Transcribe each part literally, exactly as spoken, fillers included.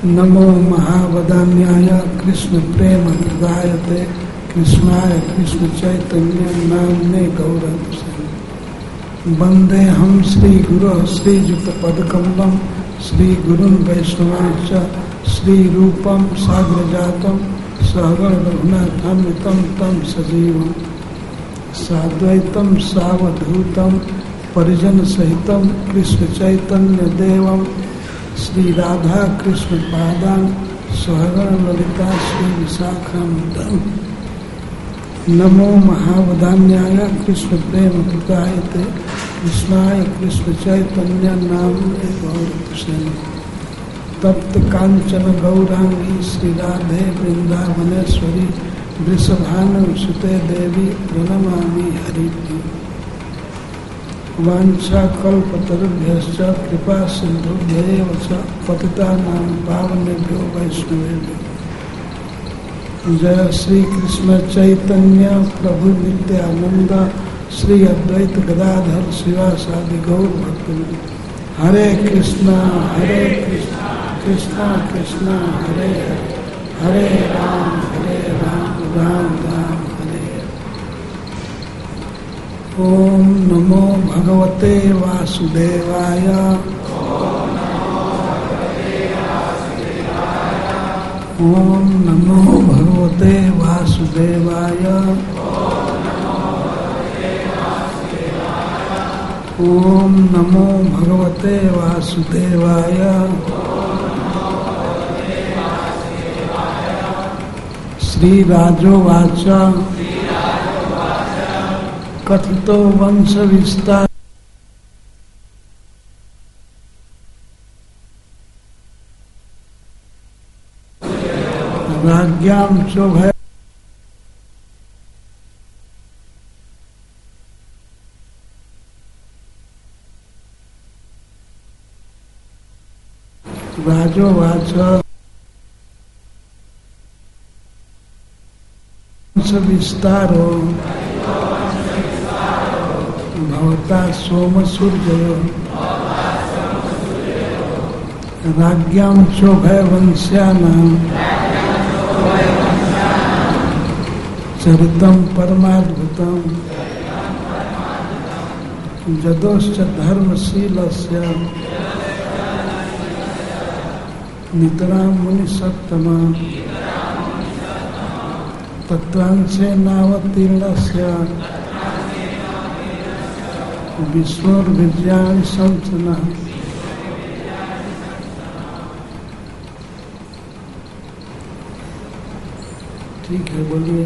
नमो महावदान्याय कृष्ण प्रेम प्रदायते कृष्णाय कृष्ण चैतन्य नाम्ने गौरवसे वंदे हम श्री गुरो श्रीयुत पदकमलम श्री गुरुन् वैष्णवांश्च श्री रूपम साग्रजातम सहगण रघुनाथान्वितं तं सजीवं साद्वैतं सावधूतं परिजन सहितं कृष्ण चैतन्य देवं श्री राधा कृष्ण पादान सहगण ललिता श्री विशाखान्वितं नमो महावदान्याय कृष्ण प्रेम प्रदायते कृष्णाय कृष्ण चैतन्य नाम्ने गौरवसे तप्त कांचन गौरांगी श्री राधे वृंदावनेश्वरी वृषभानुसुते देवी प्रणमामि हरिप्रिय वाञ्छाकल्पतरुभ्यश्च कृपा सिन्धुभ्येव च पतितानां पावनेभ्यो वैष्णवेभ्यो जय श्री कृष्ण चैतन्य प्रभु नित्यानंद श्री अद्वैत गदाधर शिवासादि गौर भक्तवृंद हरे कृष्णा हरे कृष्णा कृष्णा कृष्णा हरे हरे हरे राम हरे राम राम राम हरे हरे। ओम नमो भगवते वासुदेवाय ओम नमो भगवते वासुदेवाय ओम नमो भगवते वासुदेवाय श्री राजोवाच कथितो वंश विस्तार राज्ञां चोभय राजोवाच वंश विस्तारो भवता सोमसूर्ययो राज्ञां चोभय वंश्यानां चरितं परमाद्भुतं यदोश्च धर्मशीलस्य नितरां मुनिसत्तमा तत्रांशे नावतीर्णस्य विष्णुर्विद्यानि संसनः। ठीक है, बोलिए।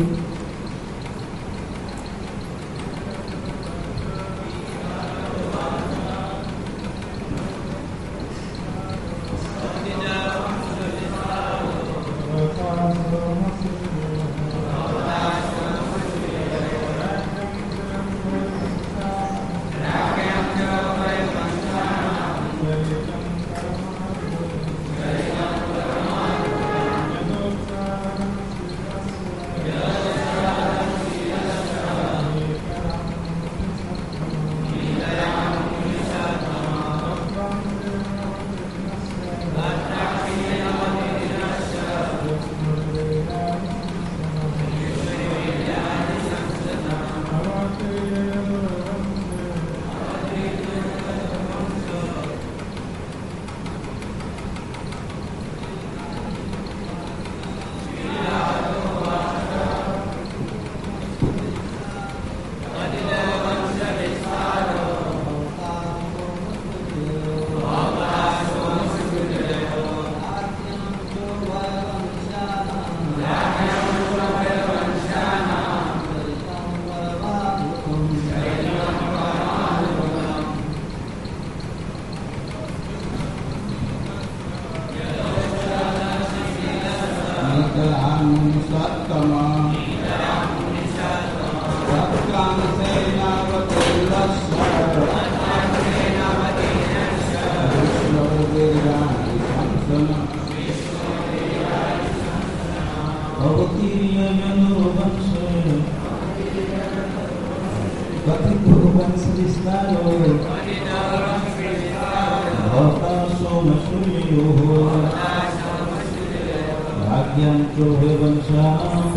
राज्ञं चोभयवंशानां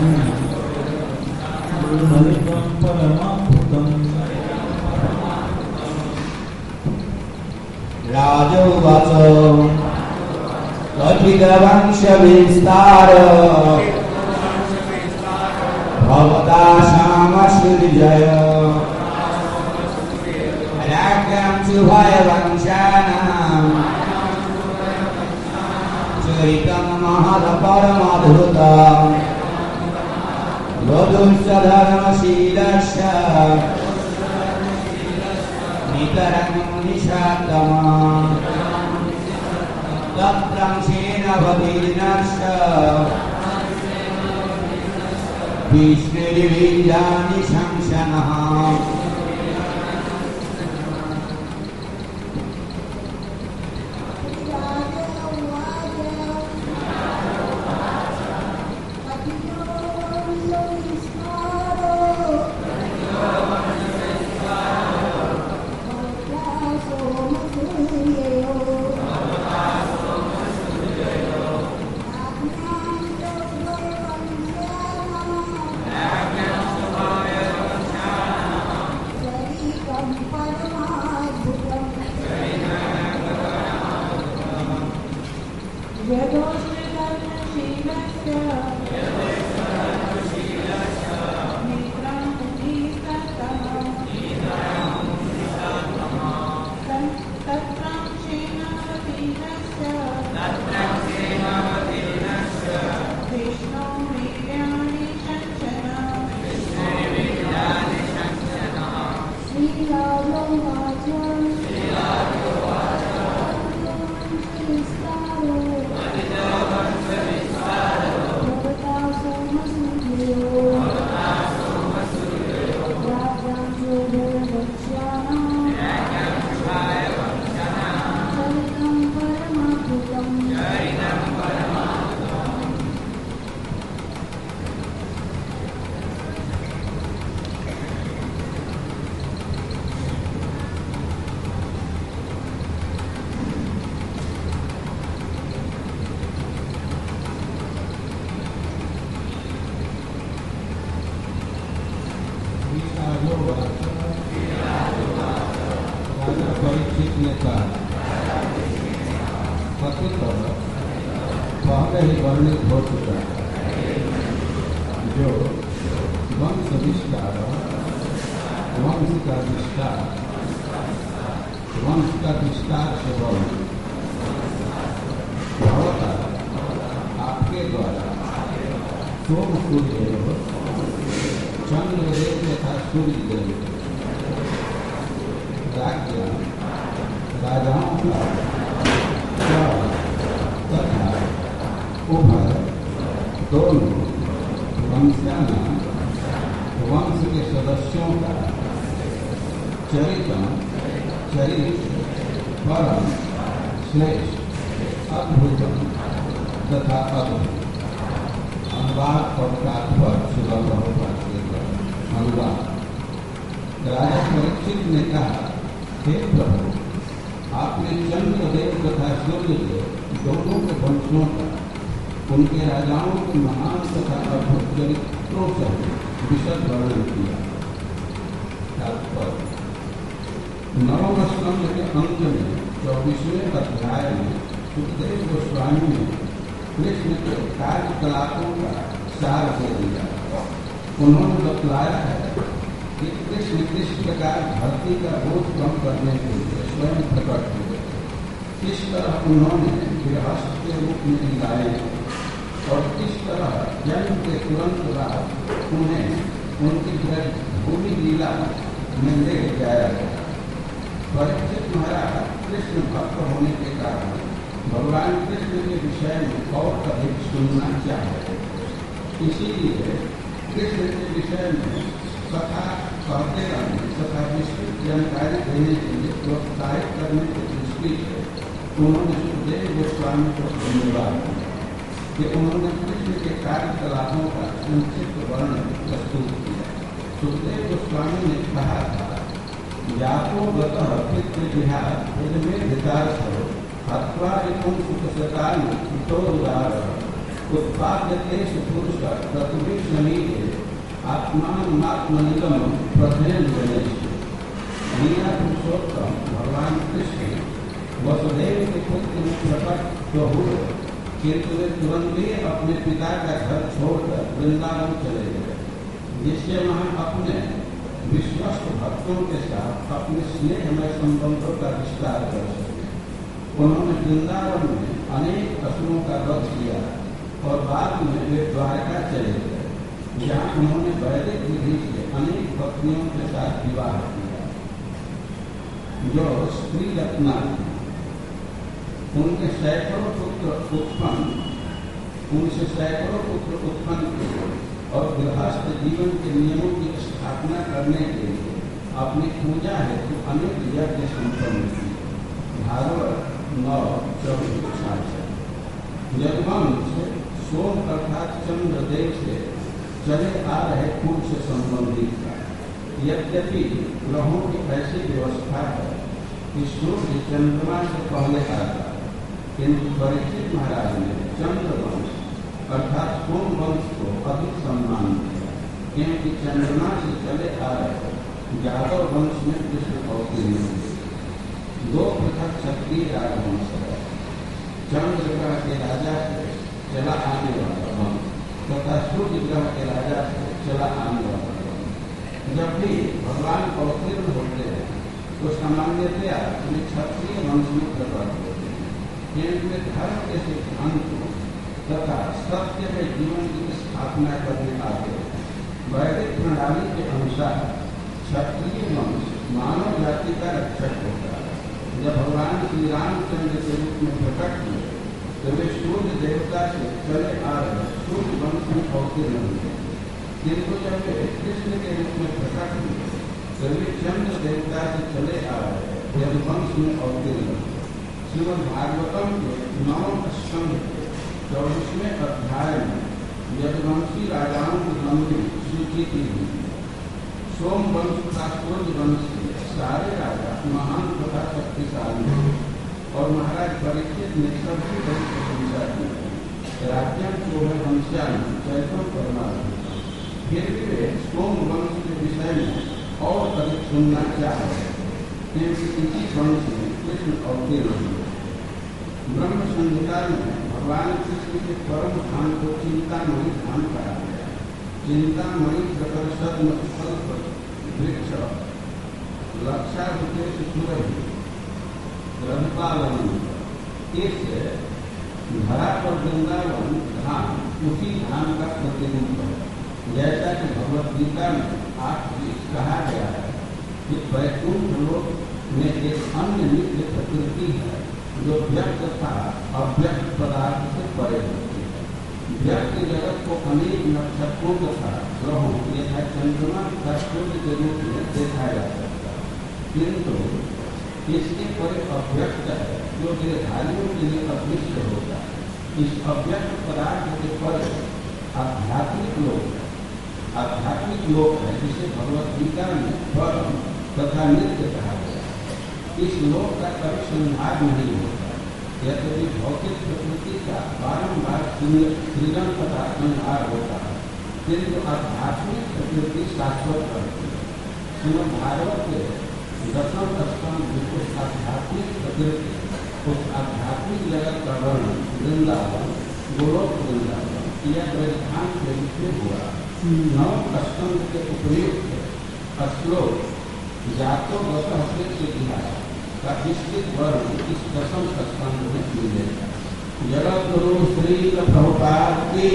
सलितं परमाद्भुतम्। राजोवाच कथितवंशविस्तार भवता श्यामसुर्जय राज्ञं चोभयवंशानां चरितं महत्परमाद्भुतम्। वधूश्च धर्मशीलश्च नितरं निषादमा तत्रंशेन भवेनश्च विष्णुर्वीर्याणि शंसनः। उत्पाद्यते पुरुष प्रतिभि समीपे आत्मात्मनिगम प्रथेन गणेश मीरा पुरुषोत्तम भगवान कृष्ण वसुदेव के पुत्र में प्रकट तो हुए, किंतु वे तुरंत ही अपने पिता का घर छोड़कर वृंदावन चले गए, जिससे वहां अपने विश्वस्त भक्तों के साथ अपने स्नेहमय संबंधों का विस्तार कर सके। उन्होंने वृंदावन में अनेक असुरों का वध किया और बाद में वे द्वारका चले गए, जहाँ उन्होंने वैदिक विधि से अनेक पत्नियों के साथ विवाह किया, जो स्त्री रत्ना थी। उनके सैकड़ों पुत्र उत्पन्न उनसे सैकड़ों पुत्र उत्पन्न किए और गृहस्थ जीवन के नियमों की स्थापना करने के लिए अपनी पूजा हेतु अनेक यज्ञ संपन्न किए। भागवत नौ चौबीस छाछठ। यज्ञवंश सोम अर्थात चंद्रदेव से चले आ रहे कुल से संबंधित था। यद्यपि ग्रहों की ऐसी व्यवस्था है कि सूर्य चंद्रमा से पहले आता, किंतु परीक्षित महाराज ने चंद्रवंश अर्थात सोम वंश को अधिक सम्मान दिया, क्योंकि चंद्रमा से चले आ रहे यादव वंश में कृष्ण अवतीर्ण हुए। दो पृथक क्षत्रिय राजवंश है, चंद्र ग्रह के राजा से चला आने वाला वंश तथा सूर्य ग्रह के राजा से चला आने वाला वंश। जब भी भगवान अवतीर्ण होते हैं तो सामान्यतया उन्हें क्षत्रिय वंश में प्रकट होते हैं, क्योंकि धर्म के सिद्धांतों तथा सत्य में जीवन की स्थापना करने आते। वैदिक प्रणाली के अनुसार क्षत्रिय वंश मानव जाति का रक्षक होता है। जब भगवान श्री रामचंद्र के रूप में प्रकट हुए तो वे सूर्य देवता से चले आ रहे सूर्य वंश में अवतीर्ण हुए, किंतु जब वे कृष्ण के रूप में प्रकट हुए तो वे चंद्र देवता से चले आ रहे यदुवंश में अवतीर्ण हुए। श्रीमद् भागवतम के नौ स्कंध के चौबीसवें अध्याय में यदुवंशी राजाओं की लंबी सूची की हुई है। सोम वंश का सूर्य वंश के सारे राजा महान तथा शक्तिशाली हैं और महाराज परीक्षित ने सबकी बड़ी प्रशंसा की। राज्यम चोह वंश्यान चैतन्य परमात्मा, फिर भी वे सोम वंश के विषय में और अधिक सुनना चाह रहे, क्योंकि इसी वंश में कृष्ण अवतीर्ण हुए। ब्रह्म संहिता में भगवान कृष्ण के परम धाम को चिंतामणि धाम कहा गया। चिंतामणि प्रकर्षद वृक्ष लक्षाधिकेश सूरज रघुपालन, इस धरा पर वृंदावन धाम उसी धाम का प्रतिरूप है। जैसा कि भगवत गीता में आठ कहा गया है कि वैकुंठ लोक में एक अन्य नित्य प्रकृति है जो व्यक्त तथा अव्यक्त पदार्थ से परे होती है। व्यक्त जगत को अनेक नक्षत्रों तथा ग्रहों यथा चंद्रमा तथा सूर्य के रूप में देखा जा सकता है, किंतु इसके परे अव्यक्त है जो गिरधारियों के लिए अदृश्य होता है। इस अव्यक्त पदार्थ के परे आध्यात्मिक लोक है आध्यात्मिक लोक है जिसे भगवत गीता में परम तथा नित्य कहा गया। इस लोक का कभी संहार नहीं होता, यद्यपि भौतिक प्रकृति का बारंबार सृजन तथा संहार होता है, किंतु आध्यात्मिक प्रकृति शाश्वत रहती है। श्रीमद् भागवत के दसम स्कंध में उस आध्यात्मिक प्रकृति उस आध्यात्मिक जगत का वर्णन वृंदावन गोलोक वृंदावन या ब्रजधाम के रूप में हुआ। नव स्कंध के उपयुक्त श्लोक जातो गतः से इतिहास का विस्तृत वर्णन इस दसम स्कंध में मिलेगा। जगत गुरु श्री प्रभुपाद की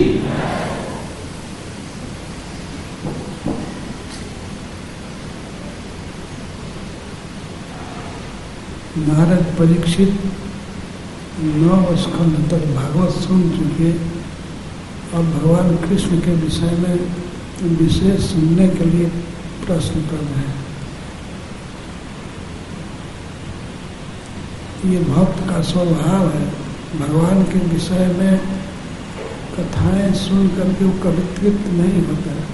नारद परीक्षित नौ स्कंध तक भागवत सुन चुके और भगवान कृष्ण के विषय में विशेष सुनने के लिए प्रश्न कर रहे हैं। ये भक्त का स्वभाव है, भगवान के विषय में कथाएं सुन करके वो कभी तृप्त नहीं होता है।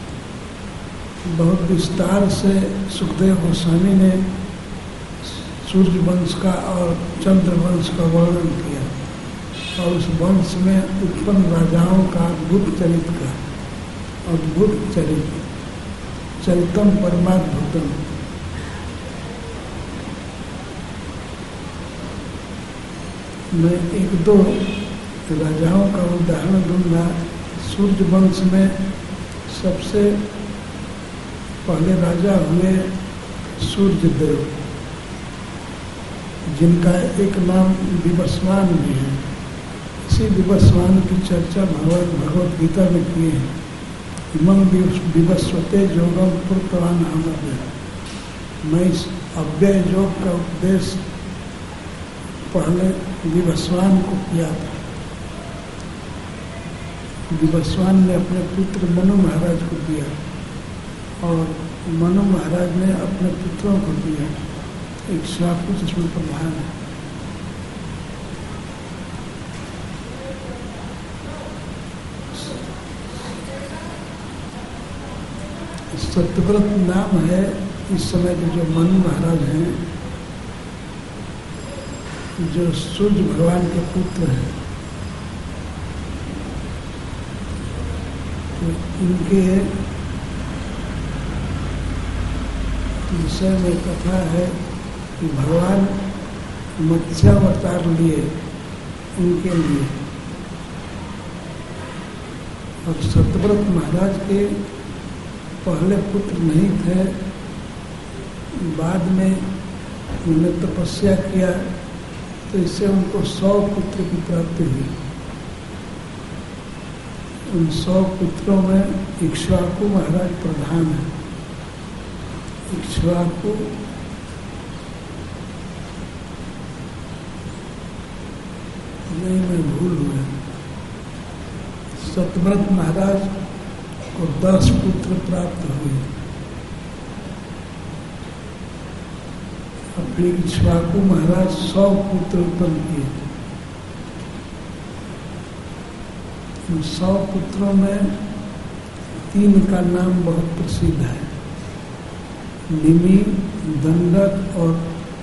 बहुत विस्तार से सुखदेव गोस्वामी ने सूर्य वंश का और चंद्र वंश का वर्णन किया और उस वंश में उत्पन्न राजाओं का अद्भुत चरित्र का अद्भुत चरित्र चरितम परमाद्भुतम। मैं एक दो राजाओं का उदाहरण दूंगा। सूर्य वंश में सबसे पहले राजा हुए सूर्यदेव, जिनका एक नाम विवस्वान भी है। इसी विवस्वान की चर्चा भगवत भगवत गीता में की है। इमं विवस्वते योगम पुत्रवान अव्यय। मैं इस अव्यय योग का उपदेश पहले विवस्वान को किया था। विवस्वान ने अपने पुत्र मनु महाराज को दिया और मनु महाराज ने अपने पुत्रों को दिया। एक शाकु जिसमें प्रधान है। सत्यव्रत नाम है इस समय के जो मनु महाराज हैं, जो सूर्य भगवान के पुत्र हैं। तो इनके विषय में कथा है कि भगवान मत्स्यावतार लिए इनके लिए, और सत्यव्रत महाराज के पहले पुत्र नहीं थे। बाद में उन्होंने तपस्या किया तो इससे उनको सौ पुत्र की प्राप्ति हुई। उन सौ पुत्रों में इक्ष्वाकु महाराज प्रधान है। इक्ष्वाकु नहीं मैं भूल हुआ। सत्यव्रत महाराज को दस पुत्र प्राप्त हुए और फिर इक्ष्वाकु महाराज सौ पुत्र उत्पन्न किए। उन सौ पुत्रों में तीन का नाम बहुत प्रसिद्ध है, निमि, दंडक और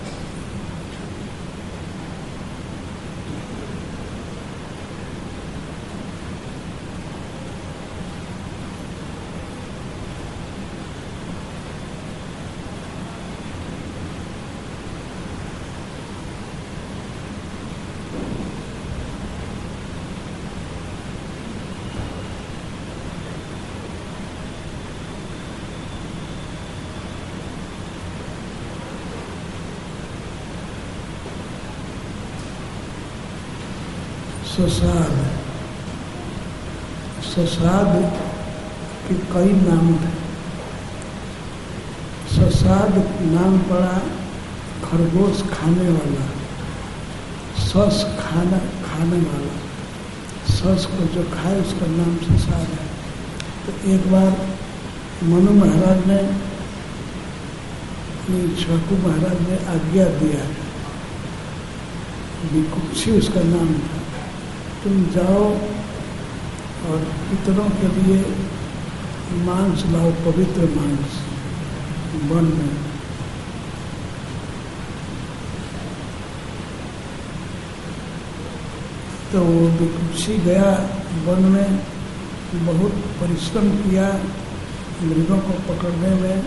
ससाद। ससाद के कई नाम थे। ससाद नाम पड़ा खरगोश खाने वाला, सस खाना खाने वाला, सस को जो खाए उसका नाम ससाद है। तो एक बार मनु महाराज ने, इक्ष्वाकु महाराज ने आज्ञा दिया, विकुक्षी उसका नाम था, तुम जाओ और पितरों के लिए मांस लाओ, पवित्र मांस वन में। तो वो विकुक्षी गया वन में, बहुत परिश्रम किया मृगों को पकड़ने में,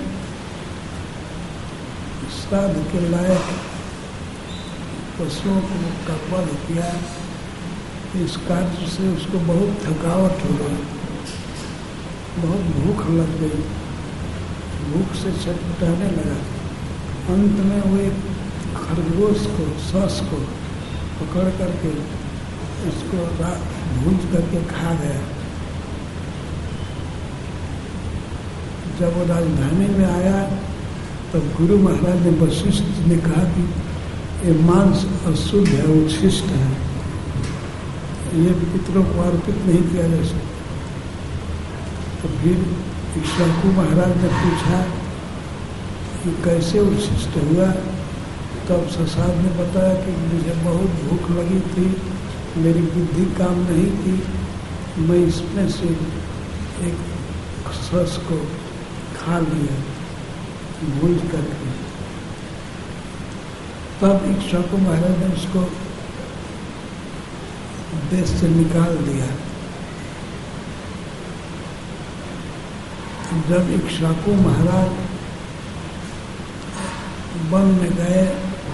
श्राद्ध के लायक पशुओं का वध किया। इस कार्य से उसको बहुत थकावट हो गई, बहुत भूख लग गई, भूख से छटपटाने लगा। अंत में वो एक खरगोश को, सस को पकड़ करके उसको भूंज करके खा गया। जब वो राजधानी में आया तब गुरु महाराज ने, वशिष्ठ ने कहा कि ये मांस अशुद्ध है, उच्छिष्ट है, ये पितरों को अर्पित नहीं किया जा सकता। तो फिर इक्ष्वाकु महाराज ने पूछा कि कैसे उच्छिष्ट हुआ। तब ससाद ने बताया कि मुझे बहुत भूख लगी थी, मेरी बुद्धि काम नहीं थी, मैं इसमें से एक सस को खा लिया भूल करके। तब इक्ष्वाकु महाराज ने उसको देश से निकाल दिया। जब इक्ष्वाकु महाराज वन में गए,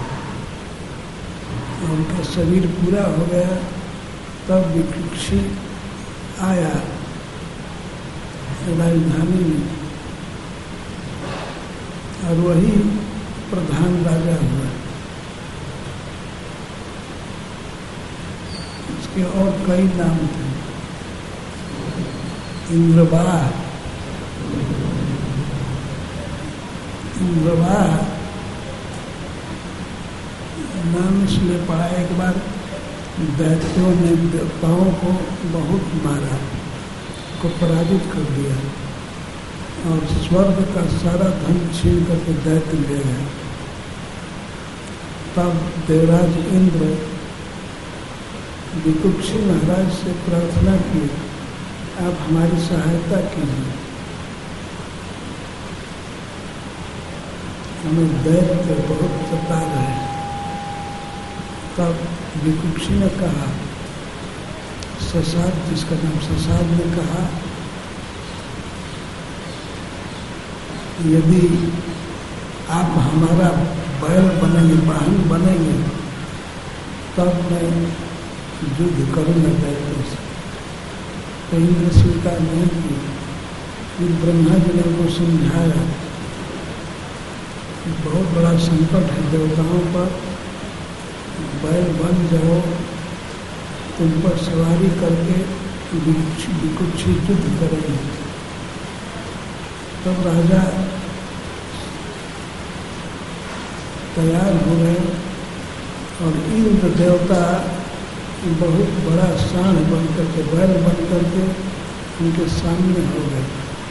उनका शरीर पूरा हो गया, तब विकृषी आया राजधानी में और वही प्रधान राजा हुआ। उसके और कई नाम थे, इंद्रवाह, इंद्रवाह नाम इसलिए पड़ा। एक बार दैत्यों ने देवताओं को बहुत मारा, को पराजित कर दिया और स्वर्ग का सारा धन छीन करके दैत्य ले गए। तब देवराज इंद्र विकुक्षी महाराज से प्रार्थना की, आप हमारी सहायता कीजिए, हमें दैत्य बहुत सता रहे। तब विकुक्षी ने कहा, ससाद, जिसका नाम ससाद ने कहा, यदि आप हमारा बैल बनेंगे, वाहन बनेंगे, तब मैं युद्ध करूँगा दैत्यों से। तो इंद्र स्वीकार नहीं की। फिर ब्रह्मा जी ने उनको समझाया, बहुत बड़ा संकट है देवताओं पर, बैल बन जाओ, तुम पर सवारी करके विकुक्षी युद्ध करेंगे। तब राजा तैयार हो गए और इंद्र देवता बहुत बड़ा सांड बन करके, बैल बन करके उनके सामने हो गए।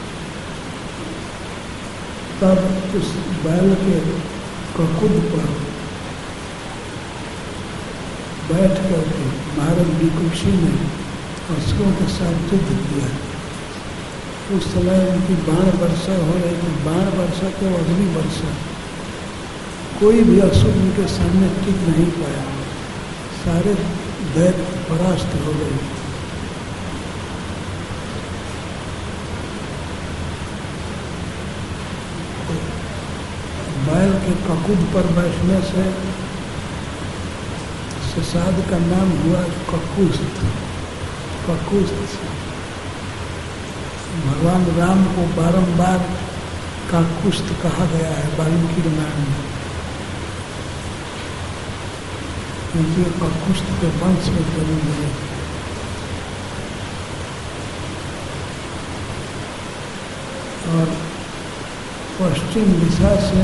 तब उस बैल के ककुद पर बैठ करके महाराज विकुक्षी ने असुरों के साथ युद्ध किया। उस समय उनकी बाण वर्षा हो रही थी, बाण वर्षा के अग्नि वर्षा, कोई भी असुर उनके सामने टिक नहीं पाया, सारे दैत्य परास्त हो गए। बैल के ककुद पर बैठने से ससाद का नाम हुआ ककुस्त। ककुस्त भगवान राम को बारंबार काकुस्त कहा गया है वाल्मीकि रामायण में, क्योंकि काकुस्त के वंश में जन्म लिया। और पश्चिम दिशा से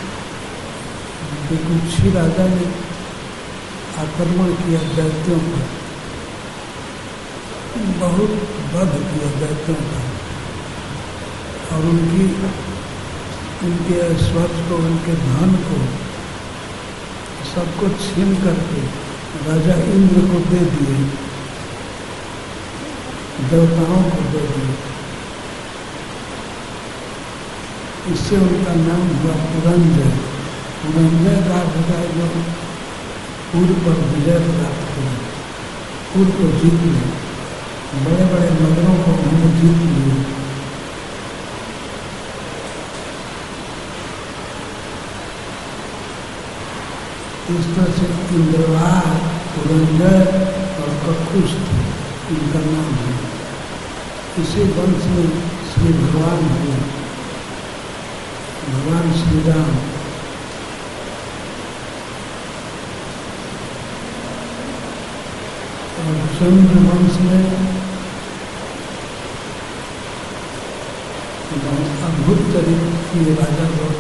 विकुक्षी राजा ने आक्रमण किया दैत्यों पर, बहुत वध किया दैत्यों का, और उनकी उनके ऐश्वर्य को, उनके धन को, सबको छीन करके राजा इंद्र को दे दिए, देवताओं को दे दिए। इससे उनका नाम हुआ पुरंजय। पुरंजय का अर्थ है जो पूर्व पर विजय प्राप्त किया, पूर्व को जीत लिया, बड़े बड़े नगरों को उन्होंने जीत लिया। इस तरह से इंद्रवाह, पुरंजय और ककुस्त इनका नाम है। इसी वंश में श्री भगवान हुए, भगवान श्री राम। और चंद्र वंश में अद्भुत चरित्र के राजा लोग,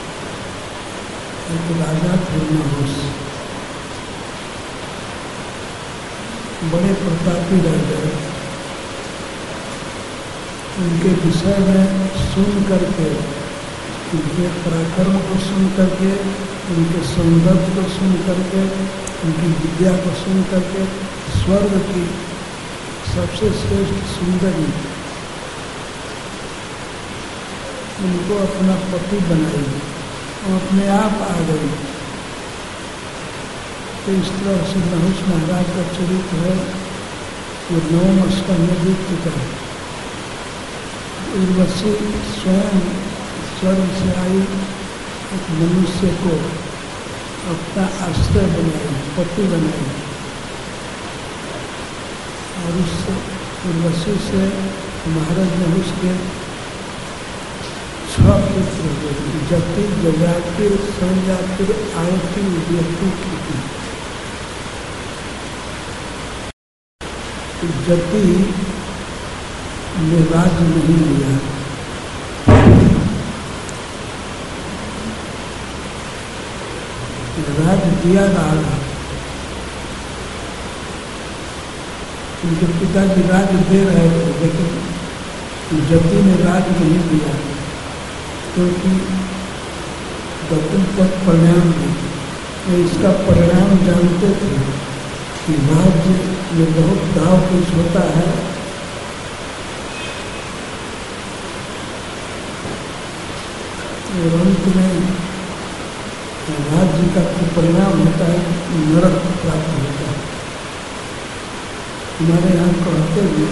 एक राजा थे नहुस, बड़े प्रतापी राजा। उनके विषय में सुन करके, उनके पराक्रम को सुन करके, उनके सौंदर्य को सुन करके, उनकी विद्या को सुन करके स्वर्ग की सबसे श्रेष्ठ सुंदरी उनको अपना पति बनाई और अपने आप आ गई। तो इस तरह से नहुष महाराज का चरित्र है जो नवम स्कंध में बीत चुका है। उर्वशी स्वयं स्वर्ग से आई एक मनुष्य को अपना आश्रय बनाई, पति बनाई, और उस उर्वशी से महाराज नहुष के छह पुत्र हुए। जति, जजाति, संजाति, आयति, व्यक्ति की। जति ने राज नहीं लिया, राज दिया राजा। उनके पिताजी राज दे रहे थे, लेकिन जति ने राज नहीं दिया, क्योंकि दक्षिण तक परिणाम थे। इसका परिणाम जानते थे कि राज्य में बहुत दाव कुछ होता है। और अंत में राज्य का परिणाम होता है, नरक प्राप्त होता है। हमारे यहाँ कहते हैं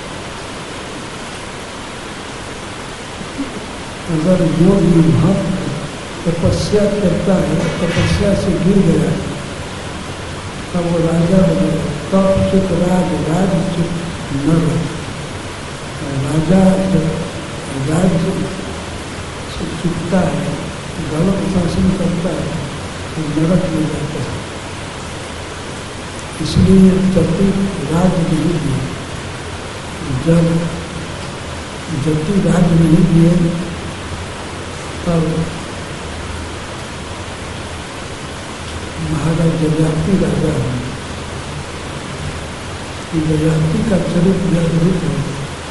अगर योगी भक्त तपस्या करता है, तपस्या से गिर गया, तब वो राजा बनेगा। तप चित राज, राज चित नर। राजा जब राज्य से चुकता है, गलत शासन करता है, तो नरक में जाता है। इसलिए जति राज नहीं दिए। जब जति राज नहीं दिए तब महाराज जजाति राजा है। जजाति का चरित्र जागरूक है।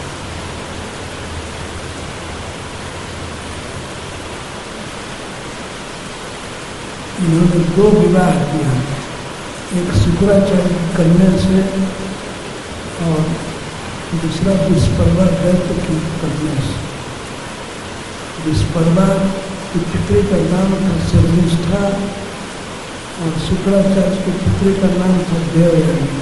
इन्होंने दो विवाह किया, एक शुक्राचार्य कन्या से और दूसरा विस्पर्वा दैत्य की कन्या से। विस्पर्वा की पुत्री का नाम था शर्मिष्ठा और शुक्राचार्य की पुत्री का नाम था देवयानी।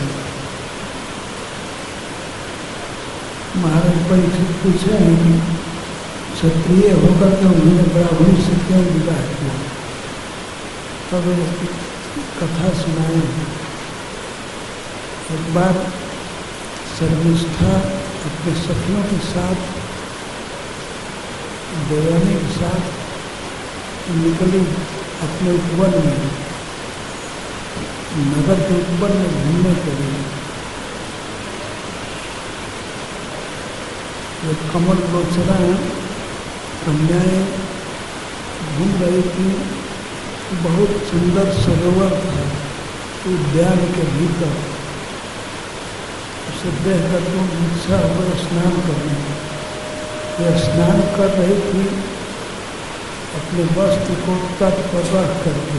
महाराज परीक्षित पूछे हैं कि क्षत्रिय होकर के उन्होंने ब्राह्मणी से क्यों विवाह किया। तब कथा सुनाए। एक बार शर्मिष्ठा अपने सखियों के साथ, देवयानी के साथ निकली अपने उपवन में, नगर के उपवन में घूमने के लिए। एक कमल लोचना कन्याएं घूम रही थी। बहुत सुंदर सरोवर था उद्यान के भीतर। उसे देख कर तो इच्छा हो स्नान करने। वह स्नान कर रही थी अपने वस्त्र को तट पर रख करके।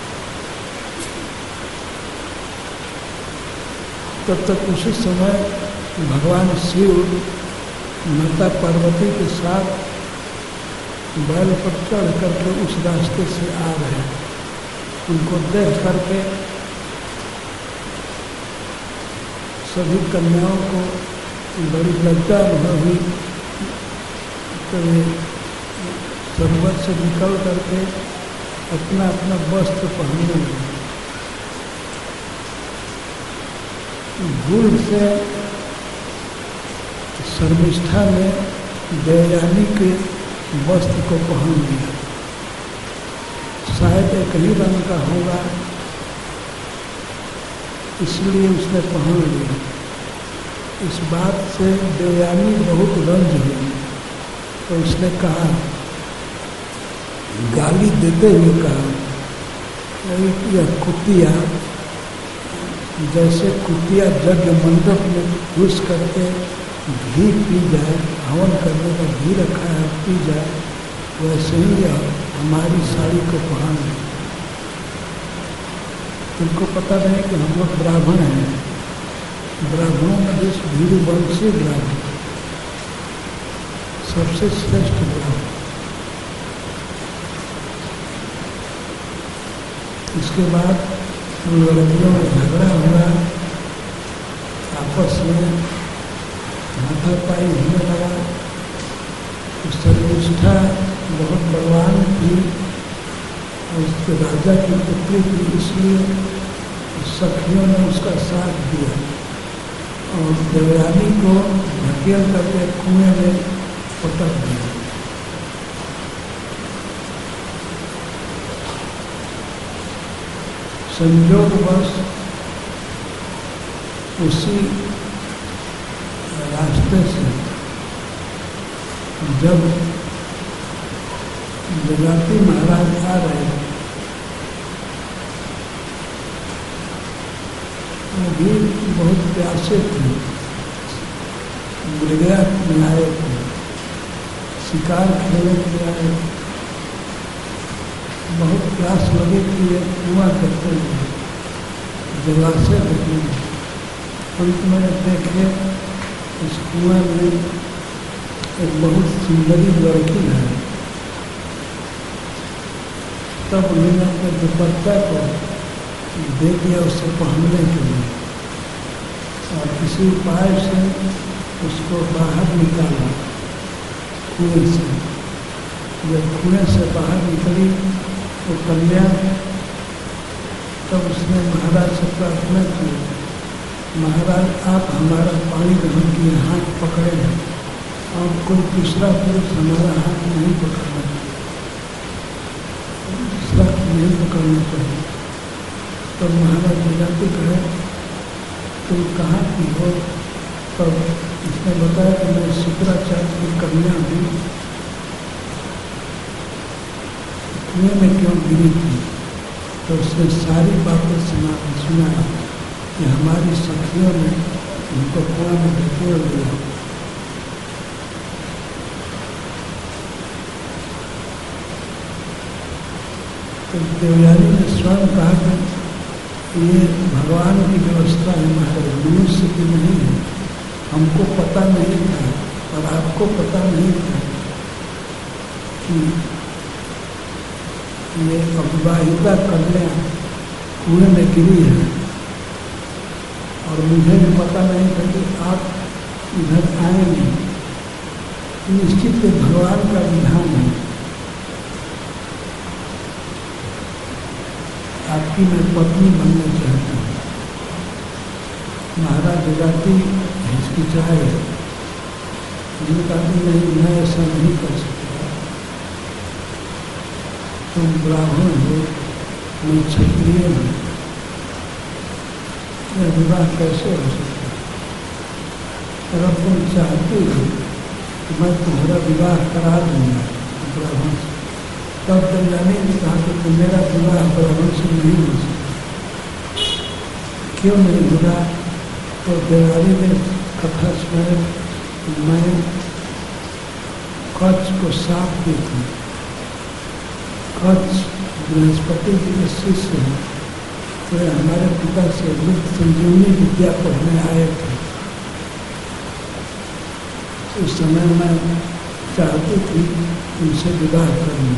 तब तक उसी समय भगवान शिव माता पार्वती के साथ बैल पर चढ़ करके उस रास्ते से आ रहे हैं। उनको देख करके सभी कन्याओं को बड़ी लज्जा अनुभव हुई। तो सरोवर से निकल करके अपना अपना वस्त्र पहनने लगे। भूल से शर्मिष्ठा ने देवयानी के वस्त्र को पहन लिया। शायद एक ही रंग का होगा, इसलिए उसने पहन लिया। इस बात से देवयानी बहुत रंज हुई, तो उसने कहा, गाली देते हुए कहा, यह कुतिया, जैसे कुतिया यज्ञ मंडप में घुस करके घी पी जाए, हवन करने का घी रखा है पी जाए, वैसे ही यह हमारी साड़ी को पहन ले। तुमको पता नहीं कि हम लोग ब्राह्मण हैं। ब्राह्मणों में देश भीरुवंशी ब्राह्मण सबसे श्रेष्ठ ब्राह्मण। इसके बाद उन लड़कियों में झगड़ा हुआ, आपस में हाथापाई होने लगा। शर्मिष्ठा बहुत बलवान थी और उसके राजा की पुत्री थी, इसलिए सखियों ने उसका साथ दिया और देवयानी को धकेल करके कुएं में पटक दिया। संयोगवश उसी रास्ते से जब जगती महाराज आ रहे थे, वो भी बहुत प्यासे थे, मृगया में आए थे, शिकार खेलने के लिए आए, बहुत प्यास लगे कि ये कुआं करते हुए जलाशय देखे। अंत में देखे इस कुआं में एक बहुत सुंदरी लड़की है। तब उन्होंने अपने दुपट्टा को दे दिया उससे पहनने के लिए और किसी उपाय से उसको बाहर निकाला कुएं से। जब कुएं से बाहर निकली तो कन्या, तब उसने महाराज से प्रार्थना की, महाराज आप हमारा पानी ग्रहण किए हाथ पकड़े हैं और कोई दूसरा पुरुष हमारा हाथ नहीं पकड़ना चाहिए, दूसरा नहीं पकड़ना चाहिए। तो महाराज जगती कहे तुम कहाँ की हो? तब उसने बताया कि मैं शुक्राचार्य की कन्या हूँ, कुएं में क्यों गिरी थी? तो उसने सारी बातें सुना सुनाया कि हमारी सखियों ने उनको कुआं में धकेल दिया। तो देवयानी ने स्वयं कहा कि ये भगवान की व्यवस्था है महाराज, मनुष्य की नहीं है, हमको पता नहीं था और आपको पता नहीं था कि ये अविवाहिता कन्या कुएं में गिरी है और मुझे भी पता नहीं था कि आप इधर आएंगे। निश्चित ही भगवान का विधान है। आपकी मैं पत्नी बनना चाहता हूँ। महाराज जगाती हिचकिचाए, उनका भी नहीं, मैं ऐसा नहीं कर सकता, तुम ब्राह्मण हो, मैं क्षत्रिय हूँ, यह विवाह कैसे हो सकता है? अगर तुम चाहती हो तो मैं तुम्हारा विवाह करा दूंगा ब्राह्मण से। तब देवयानी ने कहा कि तो मेरा विवाह ब्राह्मण से नहीं हो सकता। क्यों नहीं होगा? तो देवयानी ने कथा सुनाई, मैं कच्छ को साफ दी थी। कच्छ बृहस्पति जी के शिष्य हैं, तो हमारे पिता से गुप्त संजीवनी विद्या पढ़ने आए थे। उस समय मैं चाहती थी उनसे विवाह करना,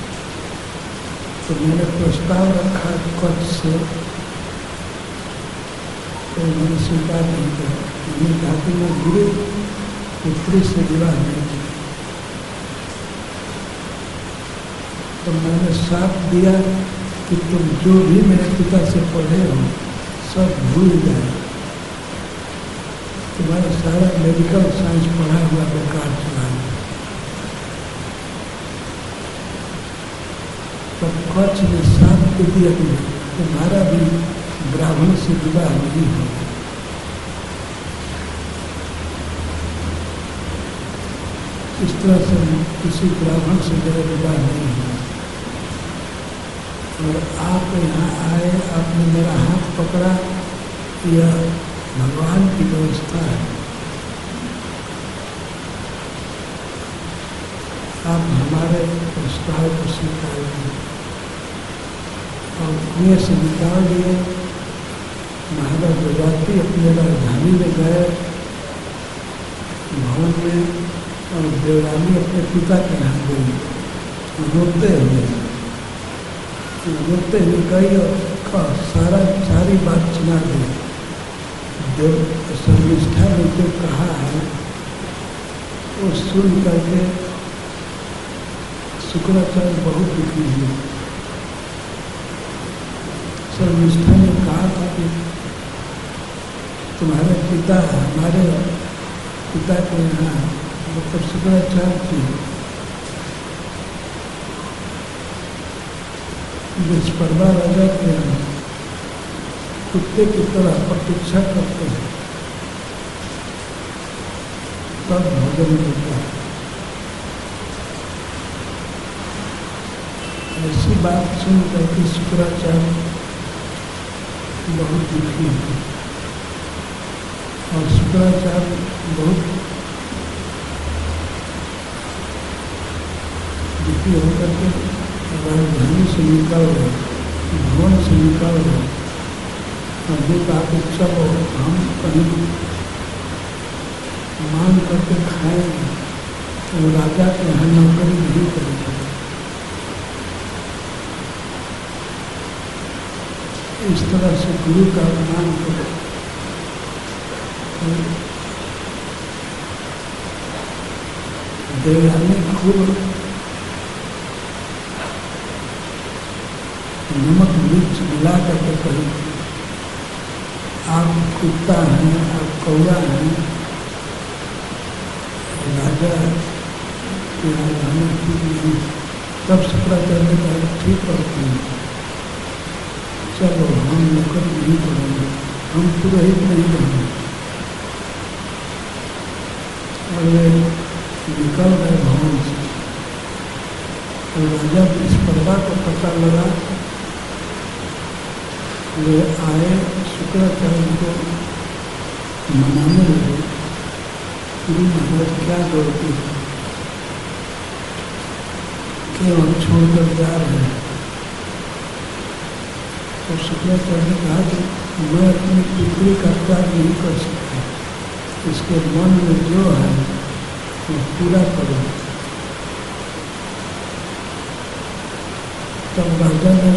तो मैंने प्रस्ताव रखा कच्छ से, तो मैंने स्वीकार नहीं किया। मैंने कहा कि मैं गुरु पुत्री से विवाह नहीं किया। तो मैंने साथ दिया कि तुम जो भी मेरे पिता से पढ़े हो सब भूल जाए, तुम्हारा सारा मेडिकल साइंस पढ़ा हुआ बेकार चला गया। तो कच्छ ने साथ दे दिया कि तुम्हारा भी ब्राह्मण से विवाह नहीं होगा। इस तरह से किसी ब्राह्मण से मेरा विवाह नहीं हुआ। और आप यहाँ आए, आपने मेरा हाथ पकड़ा, यह भगवान की व्यवस्था है। आप हमारे प्रस्ताव को स्वीकार किए और कुएं से निकाल दिए। महाराज जगाती अपने राजधानी में गए भवन में, और देवरानी अपने पिता के यहाँ गई रोते हुए रोते हुए गई और का सारा सारी बात सुना दी। जब शर्मिष्ठा ने जो कहा है वो सुन करके शुक्राचार्य बहुत दुखी हुए। शर्मिष्ठा ने कहा था कि तुम्हारे पिता हमारे पिता के यहाँ मतलब शुक्राचार्य की विस्पर्धा राजा के यहाँ कुत्ते की तरह प्रतीक्षा करते हैं, तब भोजन मिलता है। ऐसी बात सुन करके शुक्राचार्य बहुत दुखी हुए और शुक्राचार्य बहुत दुखी होकर के राजधानी से निकल गए, भवन से निकल गए और जो कहा कि चलो हम कहीं मांग करके खाएंगे, तो राजा के यहाँ नौकरी नहीं करेंगे। इस तरह से गुरु का अपमान करो। देवयानी खूब नमक मिर्च मिला करके कही, आप कुत्ता हैं, आप कौआ हैं, राजा के यहाँ रहना ठीक नहीं। तब शुक्राचार्य ने कहा ठीक करते हैं, चलो हम नौकरी नहीं करेंगे, हम पुरोहित नहीं रहेंगे। और वे निकल गए भवन से। और राजा इस पर्दा को पता लगा, वे आए शुक्राचार्य को मनाने लगे, गुरु महाराज क्या गलती है, क्यों हम छोड़कर जा रहे हैं। तो शुक्राचार्य ने कहा कि मैं अपनी पुत्री का त्याग नहीं कर सकता, इसके मन में जो है वो पूरा करो। तब राजा ने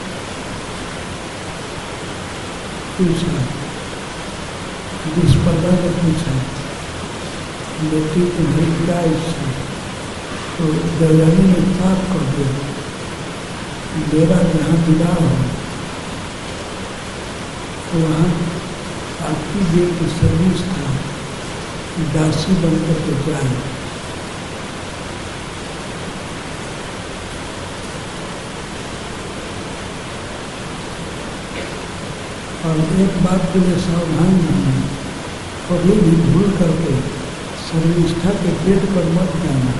पूछा, विस्पर्धा ने पूछा, बेटी तुम्हारी क्या इच्छा? तो देवयानी ने साफ कर दिया, मेरा जहाँ विवाह हो तो वहाँ आपकी जो की सर्विस था दासी बनकर के जाए। और एक बात के लिए सावधान रहना, कभी भी भूल करके शर्मिष्ठा के पेट पर मत जाना।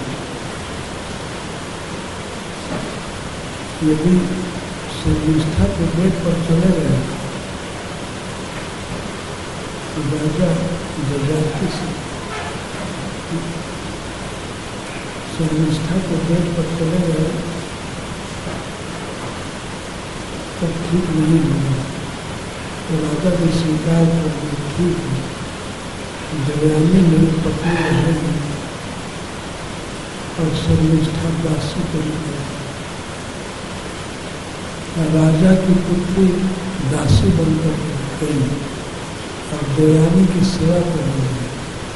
यदि शर्मिष्ठा के पेट पर चले गए तो राजा जजाति से शर्मिष्ठा के पेट पर चले गए तब ठीक नहीं होगा। तो राजा ने स्वीकार कर दिया, ठीक है, देवयानी मेरी पत्नी रहेगी और शर्मिष्ठा दासी करेगी। राजा की पुत्री दासी बनकर गई और देवयानी की सेवा कर रही है।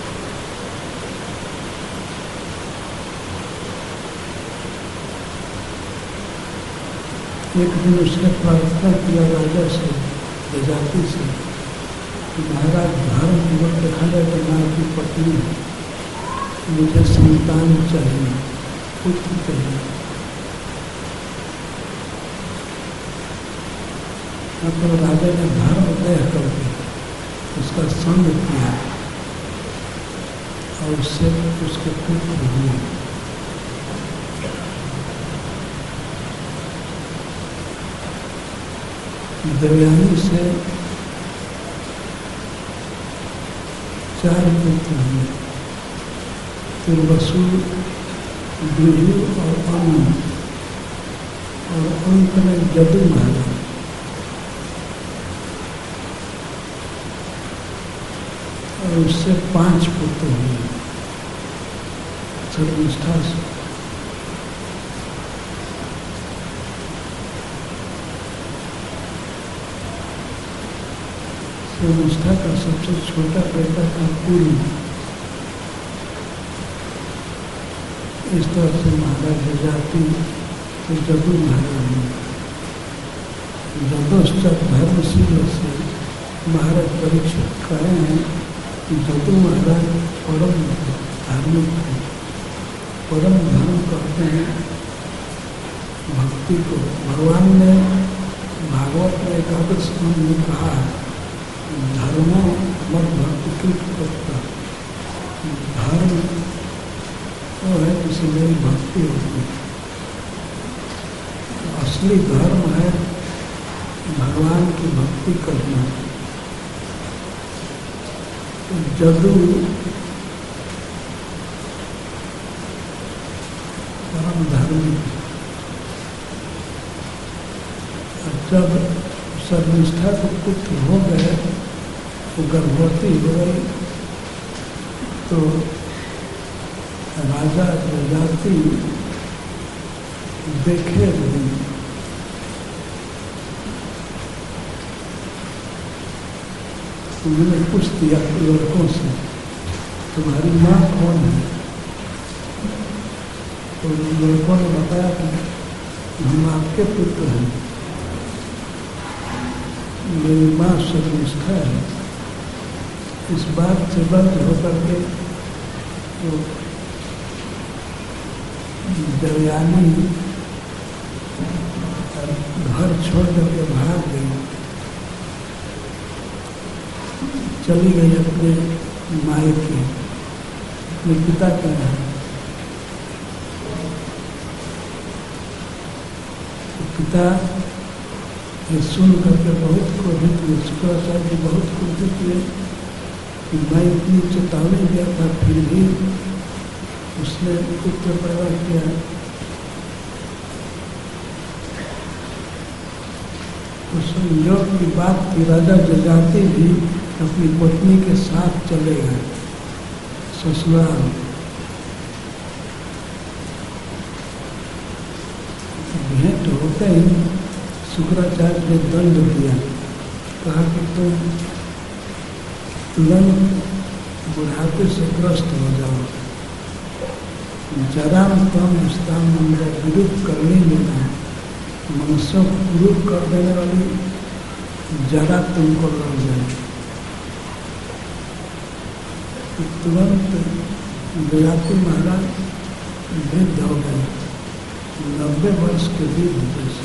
एक दिन उसने प्रार्थना किया राजा से, प्रजाति से, कि महाराज धर्म पूर्वक देखा जाए तो मैं आपकी पत्नी हूँ, मुझे संतान चाहिए, पुत्र चाहिए। तो राजा ने धर्म तय करके उसका संग किया और उससे उसके पुत्र हुए। देवयानी से चार पुत्र हुए, तुर्वसु, दुर्यु और अनु, और अंत में जदु महाराज। और उससे पांच पुत्र हुए शर्मिष्ठा से। तो निष्ठा का सबसे छोटा बेटा था पूरी। इस तरह से महाराज जाति तो जदू महाराज ने जदोश्चक धर्मशील से महाराज परीक्षित कहे हैं कि जदू महाराज परम धार्मिक थे। परम धर्म कहते हैं भक्ति को। भगवान ने भागवत में एकादश स्कंद में कहा है धर्मो मत भक्ति कृत करता। धर्म वो है जिसे मेरी भक्ति होती है। असली धर्म है भगवान की भक्ति करना। तो जदू परम धार्मिक। जब सर्वनिष्ठा को पुत्र हो गए वो गर्भवती हो गई तो राजा प्रजाति देखे नहीं। उन्होंने पूछ दिया लड़कों से तुम्हारी माँ कौन है? तो लड़कों ने बताया कि हम आपके पुत्र हैं, मेरी माँ सर्वनिष्ठा है। इस बात से बंद होकर के तो देवयानी घर छोड़ करके भाग गई, चली गई अपने मायके, अपने पिता के यहाँ। तो पिता ये सुन करके बहुत क्रोधित हुए। शुक्राचार्य जी बहुत क्रोधित हुए कि मैं इतनी चेतावनी दिया था फिर भी उसने पुत्र पैदा किया। तो संयोग की बात की राजा जजाति भी अपनी पत्नी के साथ चले गए ससुराल। भेंट होते ही शुक्राचार्य ने दंड दिया, कहा कि तुम तुरंत बुढ़ापे से ग्रस्त हो जाओ। जराम तम स्थान मंदिर विरुद्ध करने लेना, मनुष्यों को विरुद्ध कर देने वाली जरा तुमको लग जाए। तो तुरंत जजाति महाराज वृद्ध हो गए, नब्बे वर्ष के वृद्ध जैसे।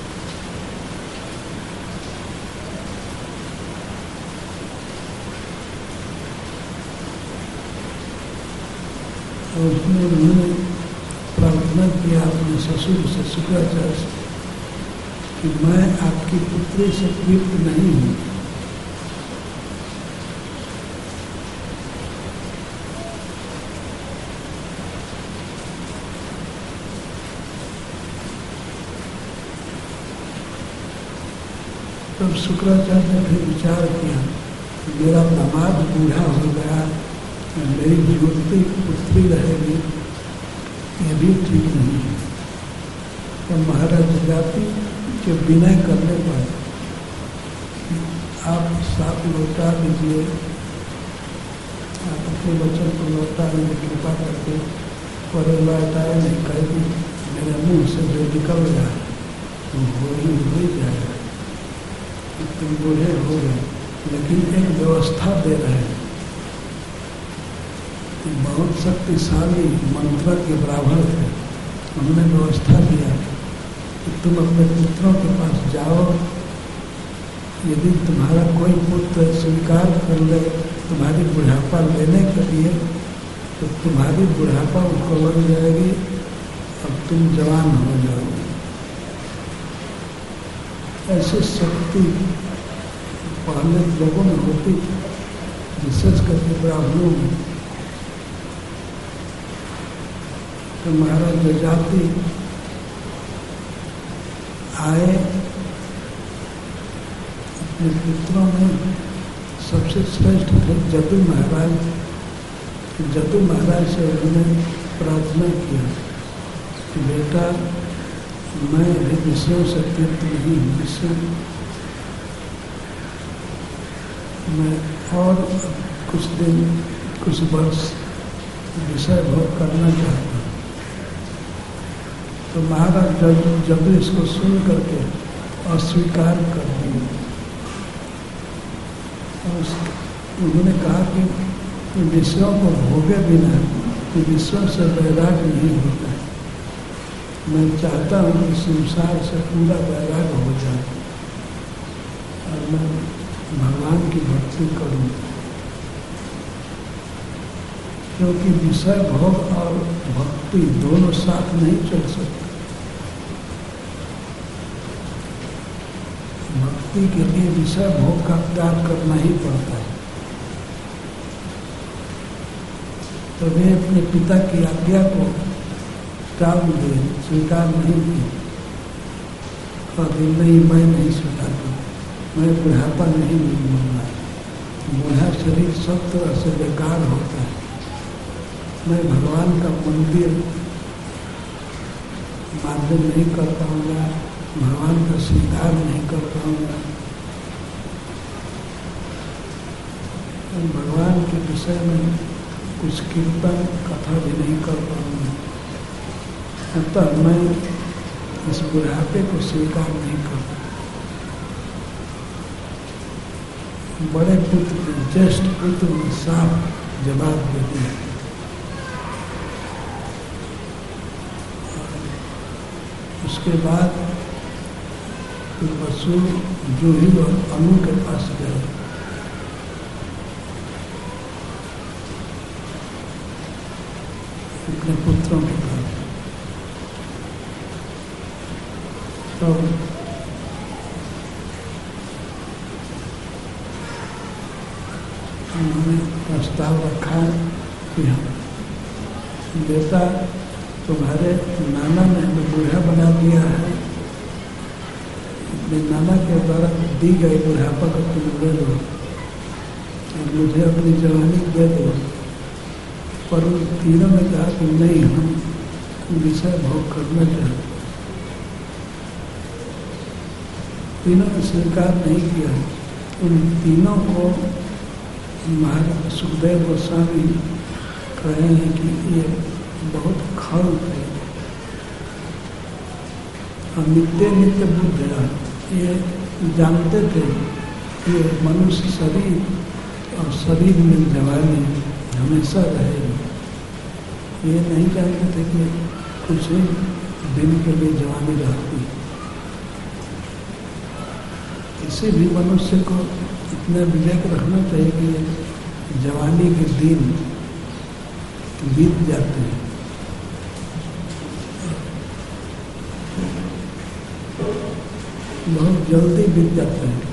और उसमें उन्होंने प्रार्थना किया अपने ससुर से, शुक्राचार्य से, कि मैं आपकी पुत्री से तृप्त नहीं हूँ। तब शुक्राचार्य ने फिर विचार किया, मेरा दामाद बूढ़ा हो गया, मेरी युवती पुत्री रहेगी, ये भी ठीक नहीं है। तो महाराज जाति के विनय करने पर आप साथ लौटा दीजिए, आप अपने बच्चों को लौटा दीजिए कृपा करके। पर लौटाए नहीं, कहेगी मेरे मुंह से जो निकल गया तो हो ही हो जाएगा, तुम बूढ़े हो गए। लेकिन एक व्यवस्था दे रहे हैं, बहुत शक्तिशाली मंत्र के बराबर थे। उन्होंने व्यवस्था दिया कि तुम अपने पुत्रों के पास जाओ, यदि तुम्हारा कोई पुत्र स्वीकार कर ले तुम्हारी बुढ़ापा लेने के लिए, तो तुम्हारी बुढ़ापा उसको लग जाएगी और तुम जवान हो जाओगे। ऐसी शक्ति पहले लोगों में होती, विशेष करके ब्राह्मणों में। तो महाराज जजाति आए, अपने पुत्रों में सबसे श्रेष्ठ थे जदू महाराज। जदू महाराज से उन्होंने प्रार्थना किया कि बेटा मैं अभी विषयों से तृप्त नहीं हूँ, विषय मैं और कुछ दिन कुछ वर्ष विषय भोग करना चाहता हूँ। तो महाराज जब जब इसको सुन करके अस्वीकार कर दिए, उन्होंने कहा कि विषयों को भोगे बिना विषयों से वैराग नहीं होता है। मैं चाहता हूँ कि संसार से पूरा वैराग हो जाए और मैं भगवान की भक्ति करूँ, क्योंकि विषय भोग और भक्ति दोनों साथ नहीं चल सकते। भक्ति के लिए विषय भोग का त्याग करना ही पड़ता है। तो वे अपने पिता की आज्ञा को टाल दिए, स्वीकार नहीं किए और नहीं, मैं नहीं स्वीकारता, मैं बुढ़ापा नहीं मिलूंगा, बूढ़ा शरीर सब तरह से बेकार होता है, मैं भगवान का मंदिर माध्यम नहीं कर पाऊंगा, भगवान का श्रृंगार नहीं कर पाऊंगा, भगवान के विषय में कुछ कीर्तन कथा भी नहीं कर पाऊंगा। अतः मैं इस बुढ़ापे को स्वीकार नहीं करता। बड़े पुत्र ज्येष्ठ पुत्र ने साफ जवाब दे दिया। उसके बाद वसु जूही और अनु के पास गए। अपने पुत्रों के पास। तो उन्होंने प्रस्ताव रखा कि हम बेटा तुम्हारे नाना ने हमें बूढ़ा बना दिया है, अपने नाना के द्वारा दी गई बुढ़ापा को तुम ले लो और मुझे अपनी जवानी दे दो। पर उन तीनों ने कहा कि नहीं, हम विषय भोग करना चाहते। तीनों ने स्वीकार नहीं किया। उन तीनों को महाराज सुखदेव गोस्वामी कहे हैं कि ये बहुत खल थे और नित्य नित्य बुद्ध है। ये जानते थे कि मनुष्य शरीर और शरीर में जवानी हमेशा रहेगी। ये नहीं जानते थे कि कुछ ही दिन के लिए जवानी रहती। किसी भी मनुष्य को इतना विवेक रखना चाहिए कि जवानी के दिन बीत जाते हैं। बहुत जल्दी बीत जाते हैं।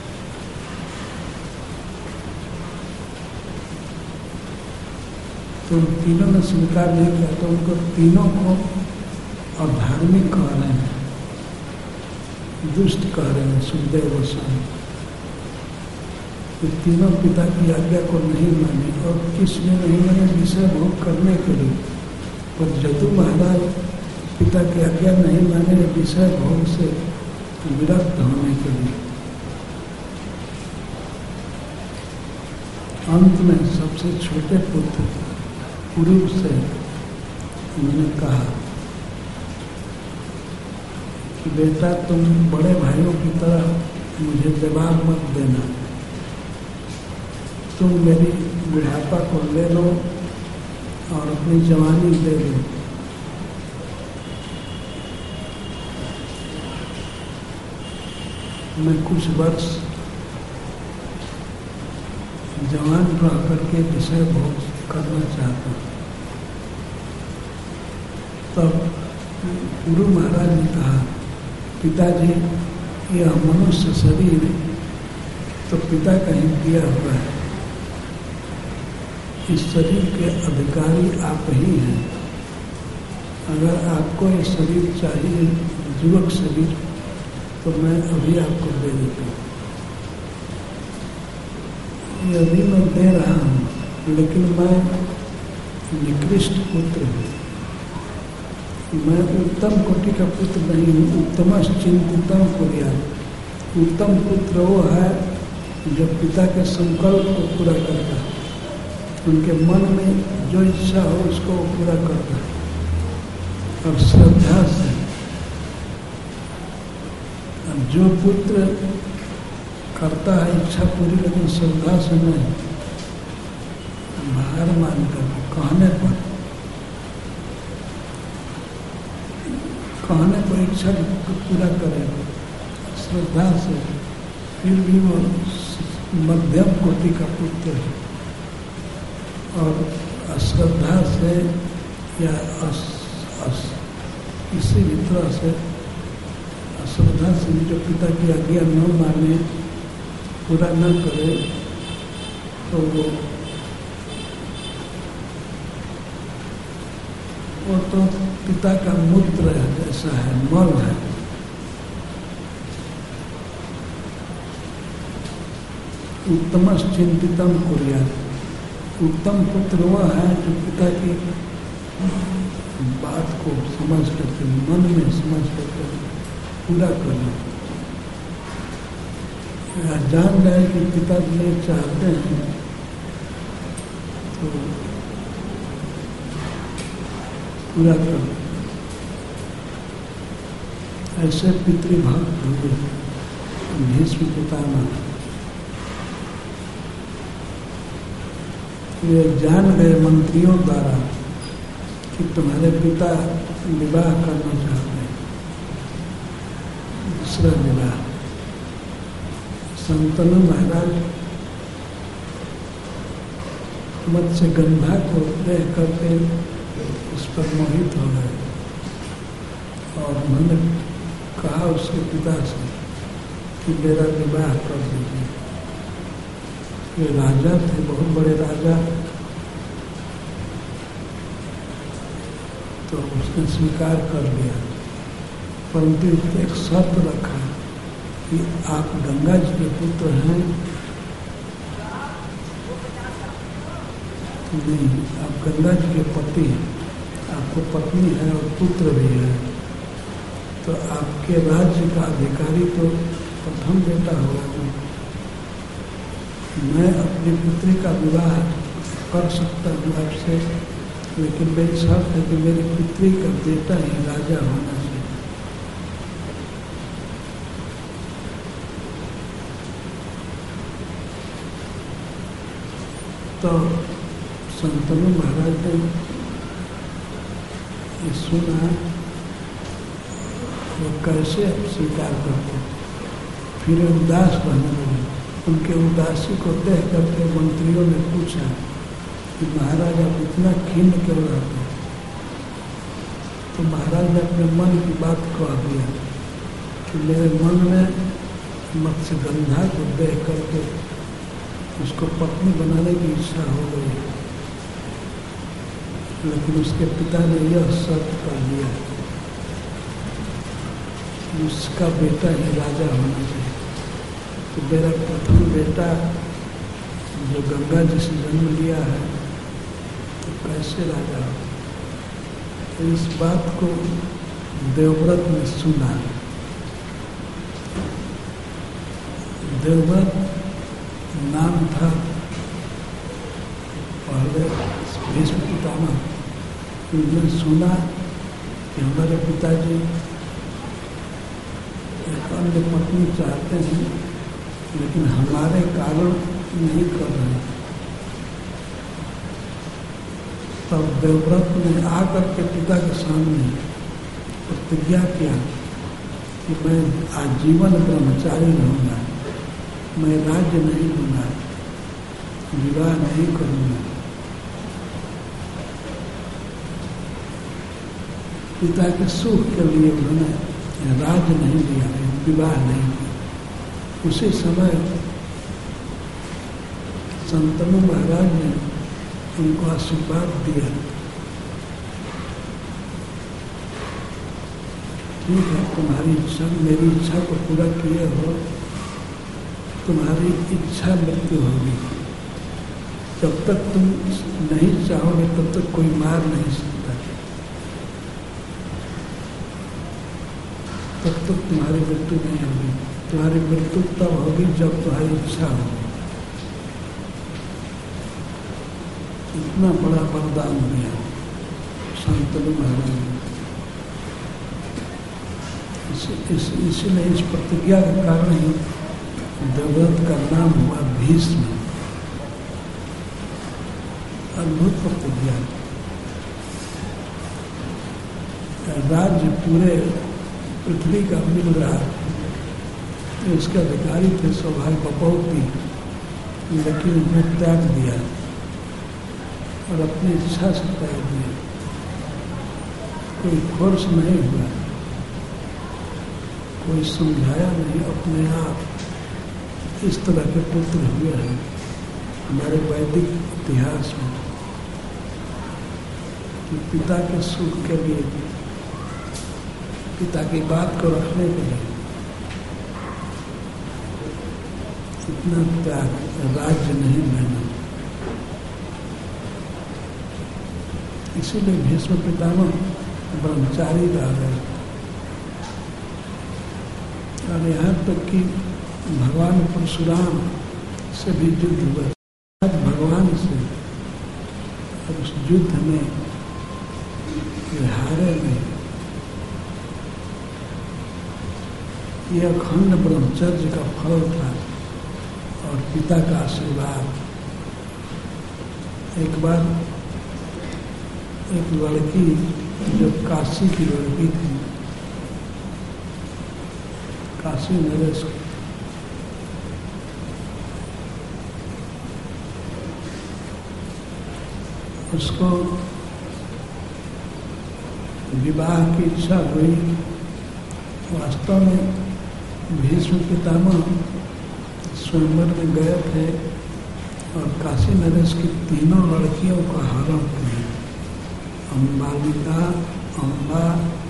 तो उन तीनों ने स्वीकार नहीं किया, तो उनको तीनों को अधार्मिक कह रहे हैं, दुष्ट कह रहे हैं सुखदेव गोस्वामी। तो तीनों पिता की आज्ञा को नहीं माने और किसने नहीं माने विषय भोग करने के लिए। पर जदू महाराज पिता की आज्ञा नहीं माने विषय भोग से विरक्त होने के लिए। अंत में सबसे छोटे पुत्र पूर्व से उन्होंने कहा कि बेटा तुम बड़े भाइयों की तरह मुझे जवाब मत देना, तुम मेरी बुढ़ापा को ले लो और अपनी जवानी दे दो। मैं कुछ वर्ष जवान रह करके विषय भोग करना चाहता हूँ। तब गुरु महाराज ने कहा, पिताजी यह मनुष्य शरीर तो पिता का ही दिया हुआ है, इस शरीर के अधिकारी आप ही हैं। अगर आपको ये शरीर चाहिए, युवक शरीर, तो मैं अभी आपको दे देता हूँ। यदि मैं दे रहा हूँ, लेकिन मैं निकृष्ट पुत्र हूँ, मैं उत्तम कोटि का पुत्र नहीं हूँ। उत्तम चिंतितम कुर्यात्, उत्तम पुत्र वो है जो पिता के संकल्प को पूरा करता है, उनके मन में जो इच्छा हो उसको वो पूरा करता है। और श्रद्धा से जो पुत्र करता है इच्छा पूरी, लेकिन श्रद्धा से नहीं, बाहर मानकर कहने पर कहने पर इच्छा पूरा करेगा, श्रद्धा से, फिर भी वो मध्यम कोटि का पुत्र है। और अश्रद्धा से या अस, अस, किसी भी तरह से अश्रद्धा से जो पिता की आज्ञा न माने, पूरा न करे, तो वो वो तो पिता का मूत्र है, जैसा है, मल है। उत्तम चिंतितम कुर्या, उत्तम पुत्र वह है जो पिता की बात को समझ करके, मन में समझ करके पूरा करना। जान जाए कि पिता जी चाहते हैं तो पूरा कर। ऐसे पितृभक्त हुए भीष्म पितामह, वे जान गए मंत्रियों द्वारा कि तुम्हारे पिता विवाह करना चाहते हैं, दूसरा विवाह। संतनु महाराज मत्स्यगंधा को देख करके उस पर मोहित हो गए और उन्होंने कहा उसके पिता से कि मेरा विवाह कर दीजिए। वे राजा थे, बहुत बड़े राजा, तो उसने स्वीकार कर लिया, परंतु एक शर्त रखा कि आप गंगा जी के पुत्र हैं, नहीं, आप गंगा जी के पति हैं, आपको पत्नी है और पुत्र भी है, तो आपके राज्य का अधिकारी तो प्रथम बेटा होगा। मैं अपनी पुत्री का विवाह कर सकता हूँ आपसे, लेकिन मेरी शर्त है कि मेरी पुत्री का बेटा ही राजा होना चाहिए। तो संतनु महाराज ने ये सुना, वो कैसे अब स्वीकार करते, फिर उदास रहने लगे। उनके उदासी को देख करके मंत्रियों ने पूछा कि महाराज आप इतना खिन्न क्यों रहते हैं? तो महाराज ने अपने मन की बात कह दिया कि मेरे मन में मत्स्यगंधा को देख करके उसको पत्नी बनाने की इच्छा हो गई, लेकिन उसके पिता ने यह शर्त कर दिया कि उसका बेटा ही राजा होना चाहिए। तो मेरा प्रथम बेटा जो गंगा जी से जन्म लिया है तो कैसे राजा हो? तो इस बात को देवव्रत ने सुना। देवव्रत नाम था पहले भीष्म पितामह। उन्होंने सुना कि हमारे पिताजी एक अन्य पत्नी चाहते हैं, लेकिन हमारे कारण नहीं कर रहे। तब देवव्रत ने आकर के पिता के सामने प्रतिज्ञा किया कि मैं आजीवन ब्रह्मचारी रहूँगा, मैं राज्य नहीं लूँगा, विवाह नहीं करूँगा। पिता के सुख के लिए उन्होंने राज्य नहीं लिया, विवाह नहीं किया। उसी समय संतनु महाराज ने उनको आशीर्वाद दिया, ठीक है, तुम्हारी इच्छा, मेरी इच्छा को पूरा किए हो, तुम्हारी इच्छा मृत्यु होगी। जब तक तुम नहीं चाहोगे तब तक कोई मार नहीं सकता। तब तक तुम्हारी मृत्यु नहीं होगी। तुम्हारी मृत्यु तब होगी जब तुम्हारी इच्छा होगी। इतना बड़ा वरदान दिया शांतनु महाराज ने। इस, इसलिए इस प्रतिज्ञा के कारण ही देवव्रत का नाम हुआ भीष्म। अद्भुत प्रतिज्ञा। राज्य पूरे पृथ्वी का मिल रहा, इसके अधिकारी थे सौभाग्य बपौती, लेकिन उसने त्याग दिया और अपनी इच्छा से त्याग दिया। कोई फोर्स नहीं हुआ, कोई समझाया नहीं, अपने आप इस तरह के पुत्र हुए हैं हमारे वैदिक इतिहास में। पिता के सुख के लिए, पिता की बात को रखने के लिए इतना त्याग, राज्य नहीं लेना। इसीलिए भीष्म पितामह ब्रह्मचारी रह गए। और यहाँ तक कि भगवान परशुराम से भी युद्ध हुआ। आज भगवान से और उस युद्ध में हारे नहीं। ये अखंड ब्रह्मचर्य का फल था और पिता का आशीर्वाद। एक बार एक लड़की जो काशी की लड़की थी, काशी नरेश, उसको विवाह की इच्छा हुई। वास्तव में भीष्म पितामह स्वयंवर में गए थे और काशी नरेश की तीनों लड़कियों का हरण किया। अंबालिका, अम्बा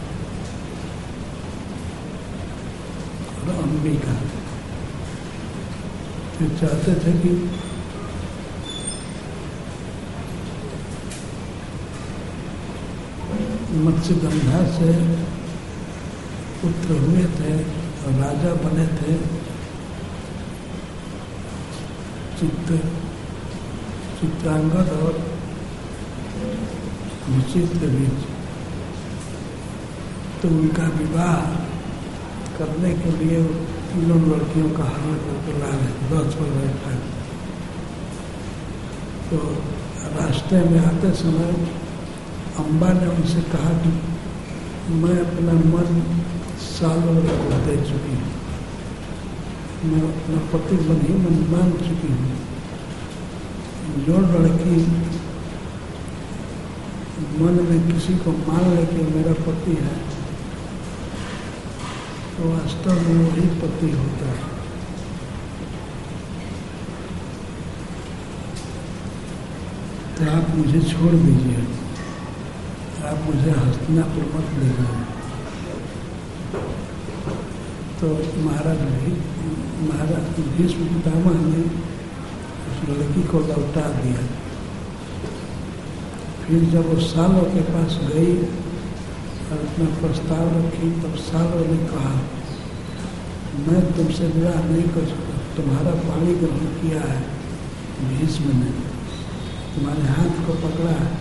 और अंबिका। वे चाहते थे कि मत्स्यगंधा से पुत्र हुए थे और राजा बने थे चित्र चित्रांगद और विचित्र के बीच। तो उनका विवाह करने के लिए तीनों लड़कियों का हरण करके ला रहे, रथ पर बैठा। तो रास्ते में आते समय अम्बा ने उनसे कहा कि मैं अपना मन सालों को दे चुकी हूँ, मैं अपना पति मन ही मन मान चुकी हूँ। जो लड़की मन में किसी को मान ले कि मेरा पति है, तो वास्तव में वही पति होता है। तो आप मुझे छोड़ दीजिए, आप मुझे हस्तिनापुर मत ले जाए। तो महाराज भी महाराज भीष्म पितामह ने उस लड़की को लौटा दिया। फिर जब वो सालों के पास गई और अपना प्रस्ताव रखी, तब सालों ने कहा मैं तुमसे विवाह नहीं कर सकता, तुम्हारा पाणी ग्रहण किया है भीष्म ने, तुम्हारे हाथ को पकड़ा है।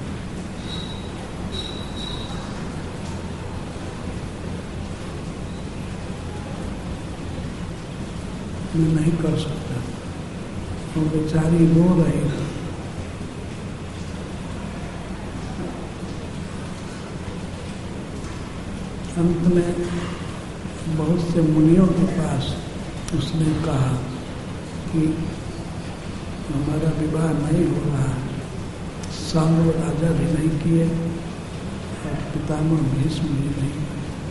मैं नहीं कर सकता। वो बेचारी रो रही थी। अंत में बहुत से मुनियों के पास उसने कहा कि हमारा विवाह नहीं हो रहा है। सांब राजा भी नहीं किए और पितामह भीष्म भी नहीं,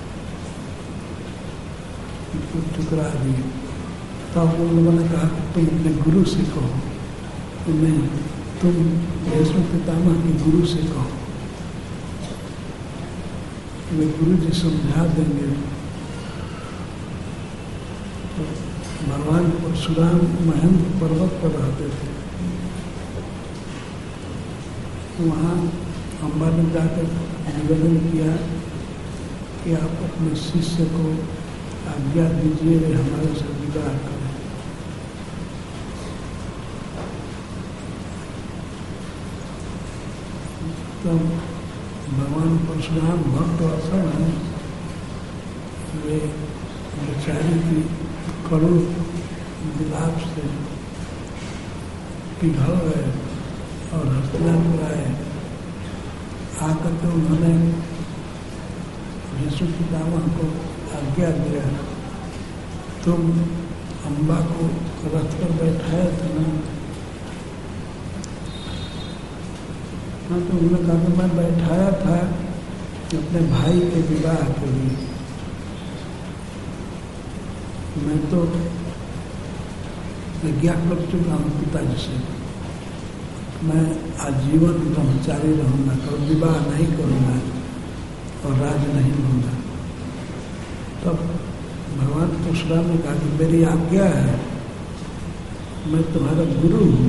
उसको ठुकरा दिए। तब उन लोगों ने कहा कि तुम अपने गुरु से कहो। तो नहीं, तुम भीष्म पितामह के गुरु से कहो, वे गुरु जी समझा देंगे। तो भगवान परशुराम महेंद्र पर्वत पर रहते थे। वहाँ अम्बा ने जाकर निवेदन किया कि आप अपने शिष्य को आज्ञा दीजिए वे हमारे से विवाह करें। तो भगवान परशुराम भक्त असल हैं, वे बेचारी की कड़ू विलाप से पिघल गए और हस्तिनापुर आए। आकर के उन्होंने भीष्म पितामह को आज्ञा दिया, तुम अम्बा को रथ पर बैठाया था ना? हाँ, तो उन्होंने कहा कि मैं बैठाया था अपने भाई के विवाह के लिए। मैं तो विज्ञा कर चुका हूँ पिताजी से, मैं आजीवन ब्रह्मचारी रहूँगा, कभी विवाह नहीं करूँगा और राज नहीं लूँगा। तब भगवान परशुराम ने कहा कि मेरी आज्ञा है, मैं तुम्हारा गुरु हूँ,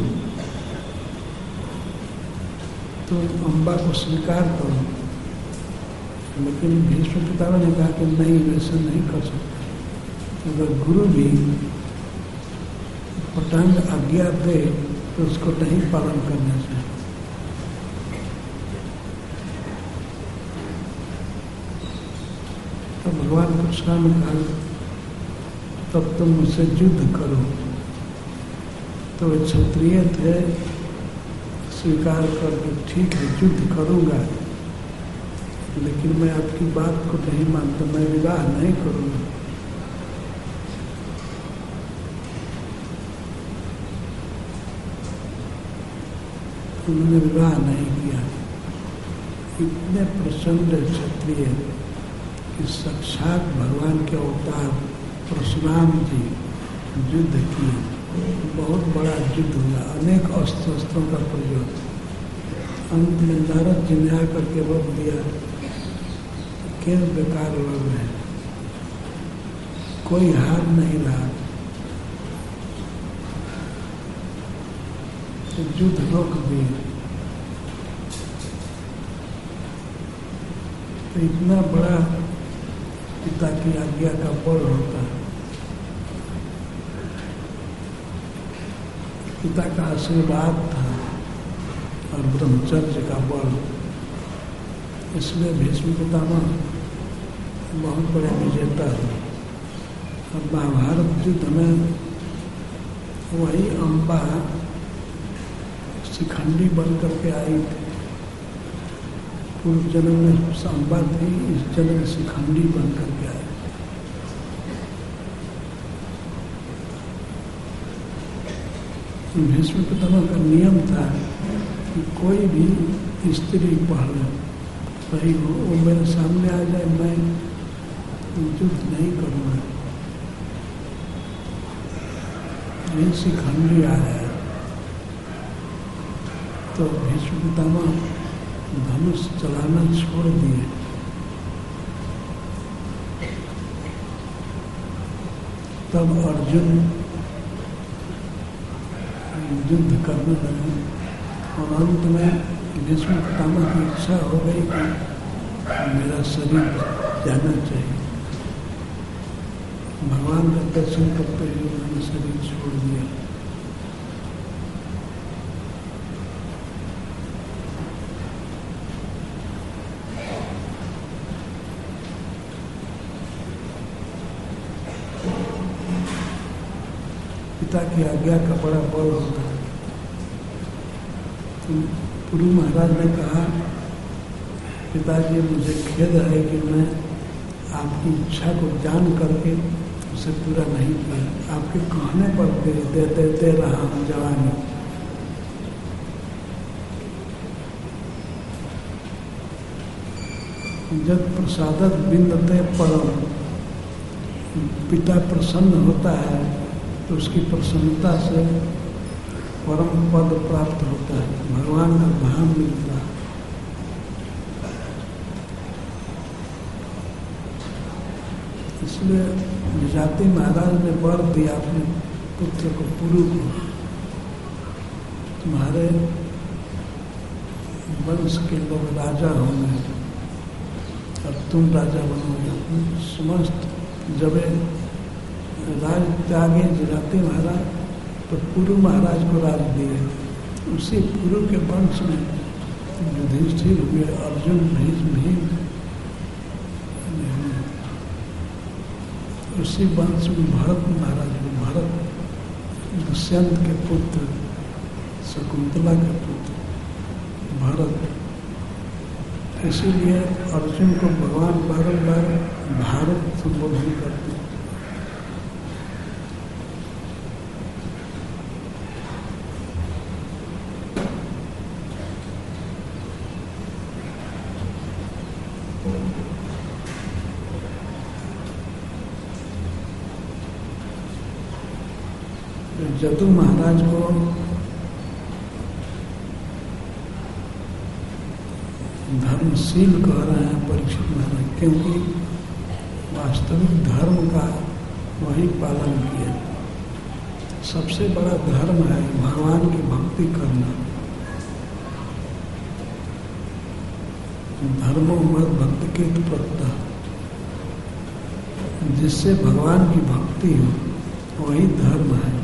तुम अम्बा को स्वीकार करो। लेकिन भीष्म पितामह ने कहा कि नहीं, वैसे नहीं कर सकते। अगर गुरु भी पटांग आज्ञा दे तो उसको नहीं पालन करना चाहिए। तो भगवान परशुराम ने कहा तब तुम मुझसे युद्ध करो। तो वे क्षत्रिय थे, स्वीकार कर दो, ठीक है युद्ध करूँगा, लेकिन मैं आपकी बात को नहीं मानता, मैं विवाह नहीं करूँगा। उन्होंने विवाह नहीं किया। इतने प्रचंड क्षत्रिय कि साक्षात भगवान के अवतार परशुराम जी युद्ध किए। बहुत बड़ा युद्ध हुआ, अनेक अस्त्र शस्त्रों का प्रयोग। अंत में नारद जी ने आकर के रोक दिया, क्यों बेकार लड़ रहे, कोई हार नहीं रहा। तो युद्ध रोक दिए। तो इतना बड़ा पिता की आज्ञा का बल होता है। पिता का आशीर्वाद था और ब्रह्मचर्य का बल, इसलिए भीष्म पितामह बहुत बड़े विजेता थे। और महाभारत युद्ध में वही अम्बा शिखंडी बन करके आई थी। पूर्व जन्म में अम्बा थी, इस जन्म में शिखंडी बन करके आई। भीष्म पितामह का नियम था कि कोई भी स्त्री पहले सही हो, वो मेरे सामने आ जाए, मैं युद्ध नहीं करूँगा। ये शिखंडी आ है। तो भीष्म पितामह धनुष चलाना छोड़ दिए। तब अर्जुन युद्ध करने लगे और अंत में भीष्म पितामह की इच्छा हो गई कि मेरा शरीर जाना चाहिए। भगवान का दर्शन करते हुए उन्होंने शरीर छोड़ दिया। पिता की आज्ञा का बड़ा बल होता है। तो गुरु महाराज ने कहा, पिताजी मुझे खेद है कि मैं आपकी इच्छा को जान करके उसे पूरा नहीं किया। आपके कहने पर दे दे, दे, दे रहा हूँ जवानी। जब प्रसादत बिंदते परम, पिता प्रसन्न होता है तो उसकी प्रसन्नता से परम पद प्राप्त होता है, भगवान का धाम मिलता है। इसलिए विजाति महाराज ने वर दिया अपने पुत्र को, पुरु को, तुम्हारे वंश के लोग राजा होंगे अब तुम राजा बनोगे। समस्त जब राज त्यागे जराते महाराज तो पुरु महाराज को राज दिए। उसी पुरु के वंश में युधिष्ठिर हुए, अर्जुन, भीष्म, भीम। उसी वंश में भरत महाराज हुए। भरत दुष्यंत के पुत्र, शकुंतला के पुत्र भरत। इसीलिए अर्जुन को भगवान बारंबार भारत संबोधन करते हैं। जदु महाराज को धर्मशील कह रहे हैं परीक्षित महाराज, क्योंकि वास्तविक धर्म का वही पालन किया। सबसे बड़ा धर्म है भगवान की भक्ति करना। धर्मो मद भक्ति कृत प्रत्यह, जिससे भगवान की भक्ति हो वही धर्म है।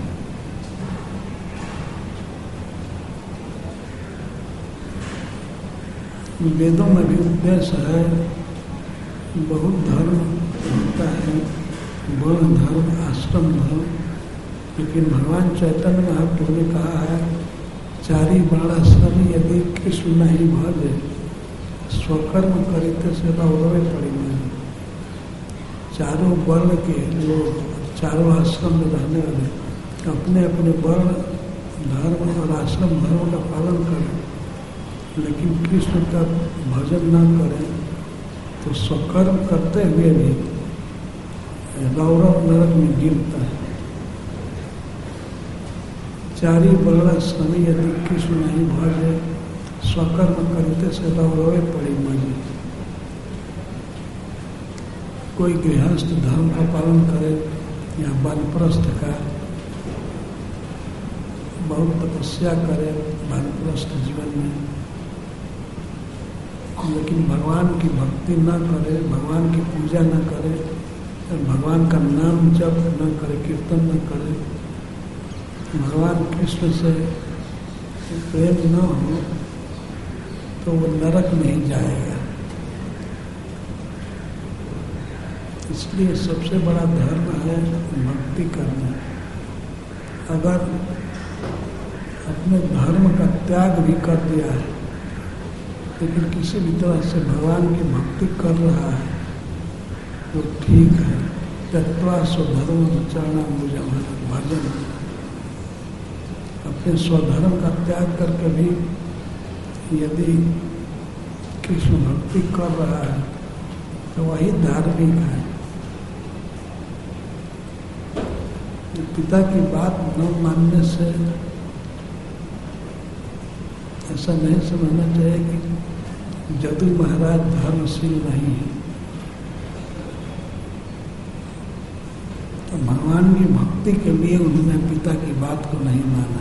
वेदों में भी उपदेश है, बहुत धर्म होता है, वर्ण धर्म, आश्रम धर्म, लेकिन भगवान चैतन्य महाप्रभु ने कहा है चारी वर्णाश्रम यदि कृष्ण नहीं भजे स्वकर्म करिते से रौरवे पड़ेंगे। चारों वर्ण के लोग, चारों आश्रम में रहने वाले अपने अपने वर्ण धर्म और आश्रम धर्म का पालन करें, लेकिन कृष्ण का भजन न करें तो स्वकर्म करते हुए भी रौरव नरक में गिरता है। चारी वर्णाश्रम यदि कृष्ण नहीं भजे स्वकर्म करते से रौरवे पड़ी मजे। कोई गृहस्थ धर्म का पालन करे या वानप्रस्थ का, बहुत तपस्या करे वानप्रस्थ जीवन में, लेकिन भगवान की भक्ति न करे, भगवान की पूजा न करे, भगवान का नाम जप न करे, कीर्तन न करे, भगवान कृष्ण से प्रेम न हो तो वो नरक नहीं जाएगा। इसलिए सबसे बड़ा धर्म है भक्ति करना। अगर अपने धर्म का त्याग भी कर दिया है लेकिन किसी भी तरह से भगवान की भक्ति कर रहा है तो ठीक है। त्यक्त्वा स्वधर्म चरणा मुझे भजन, अपने स्वधर्म का त्याग करके भी यदि कृष्ण भक्ति कर रहा है तो वही धार्मिक है। पिता की बात न मानने से ऐसा नहीं समझना चाहिए कि जदु महाराज धर्मशील नहीं है। तो भगवान की भक्ति के लिए उन्होंने पिता की बात को नहीं माना।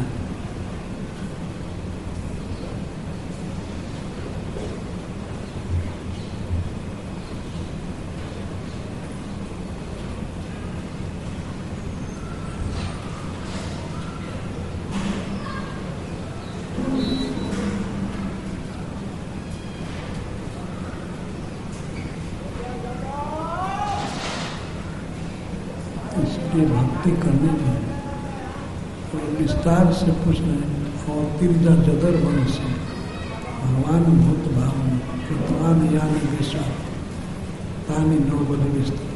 भक्ति करने में तो विस्तार से पूछ रहे हैं। और तिरजा जदर वंश भगवान भूत भावन कृतवान यान विश्व तानी नौबल विस्तृत।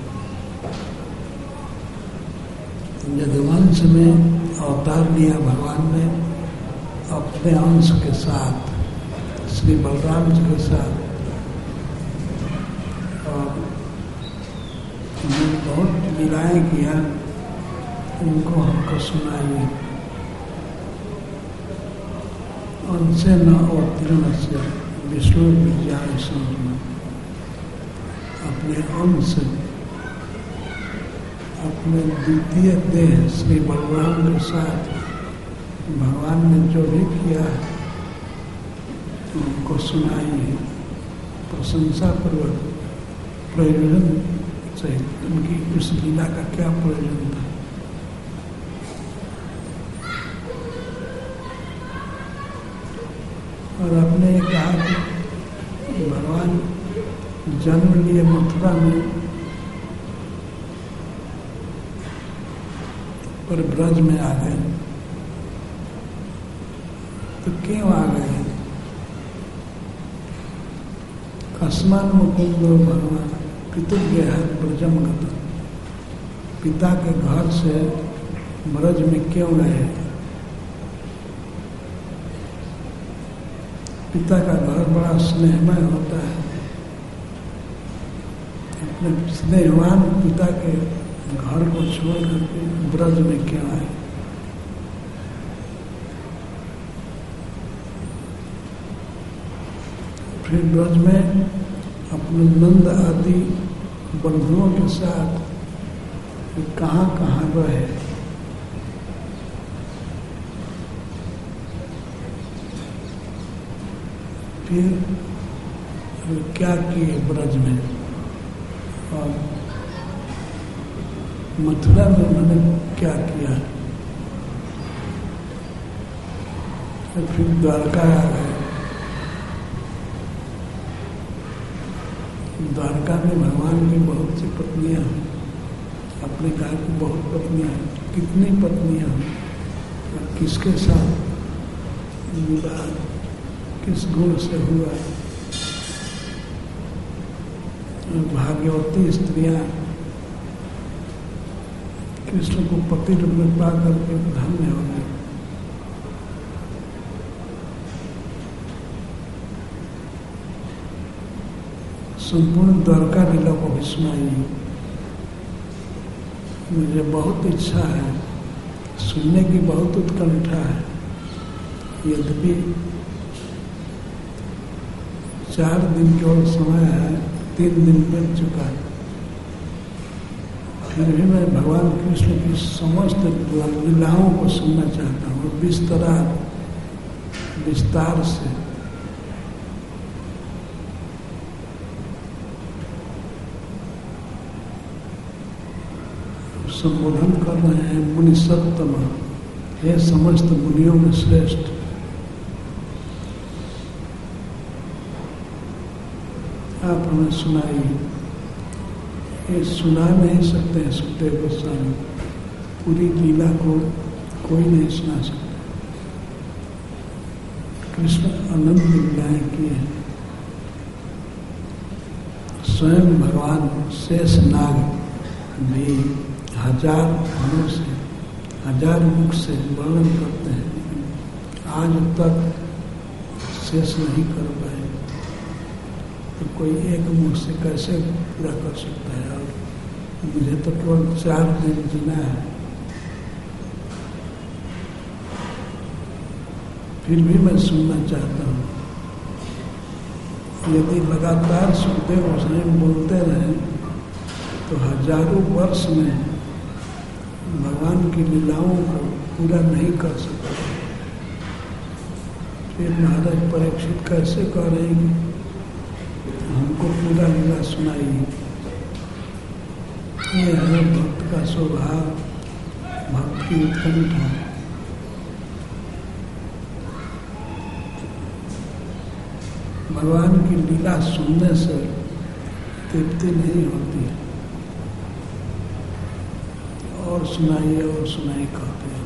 यदुवंश में अवतार लिया भगवान ने अपने अंश के साथ, श्री बलराम जी के साथ, और बहुत लीलाएं किया, उनको हमको सुनाइए। उनसे न अवतीर्ण से विष्णु विज्ञान समझना। अपने अंश, अपने द्वितीय देह श्री बलराम के साथ भगवान ने जो भी किया उनको सुनाइए प्रशंसा पूर्वक। प्रयोजन सहित उनकी उस लीला का क्या प्रयोजन था। और आपने कहा कि भगवान जन्म लिए मथुरा में और ब्रज में आ गए, तो क्यों आ गए? अस्मान मुकुंदो भगवान पितुज्ञ ब्रजम गत, पिता के घर से ब्रज में क्यों गए? पिता का घर बड़ा स्नेहमय होता है, अपने स्नेहवान पिता के घर को छोड़ करके ब्रज में क्यों आए? फिर ब्रज में अपने नंद आदि बंधुओं के साथ कहाँ कहाँ रहे। फिर क्या किए ब्रज में, और मथुरा में उन्होंने क्या किया। और फिर द्वारका आ गए। द्वारका में भगवान की बहुत सी पत्नियां हैं। आपने कहा कि बहुत पत्नियां हैं, कितनी पत्नियां हैं और किसके साथ विवाह किस गुण से हुआ। भाग्यवती स्त्रियां कृष्ण को पति रूप में पा करके धन्य हो गए। संपूर्ण द्वारका लीला को भी सुनाइए। मुझे बहुत इच्छा है, सुनने की बहुत उत्कंठा है। यद्यपि चार दिन केवल समय है, तीन दिन बीत चुका है, फिर भी मैं भगवान कृष्ण की समस्त लीलाओं को सुनना चाहता हूँ, विस्तरा विस्तार से। संबोधन कर रहे हैं मुनि सत्तम, हे समस्त मुनियों में श्रेष्ठ। आप हमें सुनाइए। ये सुना नहीं सकते हैं सुखदेव गोस्वामी, पूरी लीला को कोई नहीं सुना सकता। कृष्ण अनंत लीलाएं किए हैं। स्वयं भगवान शेष नाग भी हजार फलों से, हजार मुख से वर्णन करते हैं, आज तक शेष नहीं कर पाए। तो कोई एक मुख से कैसे पूरा कर सकता है? और मुझे तो केवल चार दिन जीना है, फिर भी मैं सुनना चाहता हूँ। यदि लगातार सुखदेव गोस्वामी बोलते रहे तो हजारों वर्ष में भगवान की लीलाओं को पूरा नहीं कर सकते। फिर महाराज परीक्षित कैसे कह रहे हैं हमको पूरा लीला सुनाइए? ये है भक्त का स्वभाव, भक्त की उत्कंठा। भगवान की लीला सुनने से तृप्ति नहीं होती है, और सुनाइए और सुनाई कहते हैं।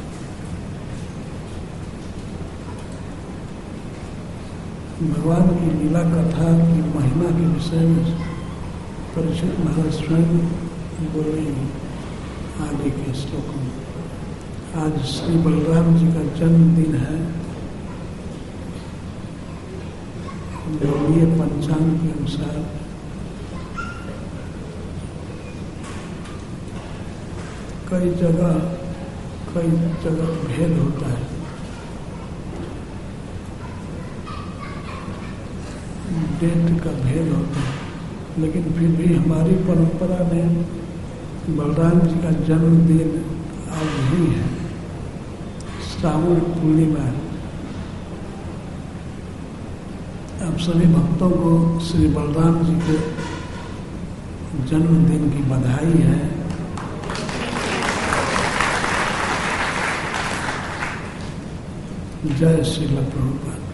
भगवान की लीला कथा की महिमा के विषय में परीक्षित महाराज स्वयं बोलेंगे आगे के श्लोक में। आज श्री बलराम जी का जन्मदिन है। गौड़ीय पंचांग के अनुसार कई जगह कई जगह भेद होता है। डेट का भेद होता है, लेकिन फिर भी हमारी परंपरा में बलराम जी का जन्मदिन आज ही है, श्रावण पूर्णिमा। अब सभी भक्तों को श्री बलराम जी के जन्मदिन की बधाई है। जय श्रील प्रभुपाद।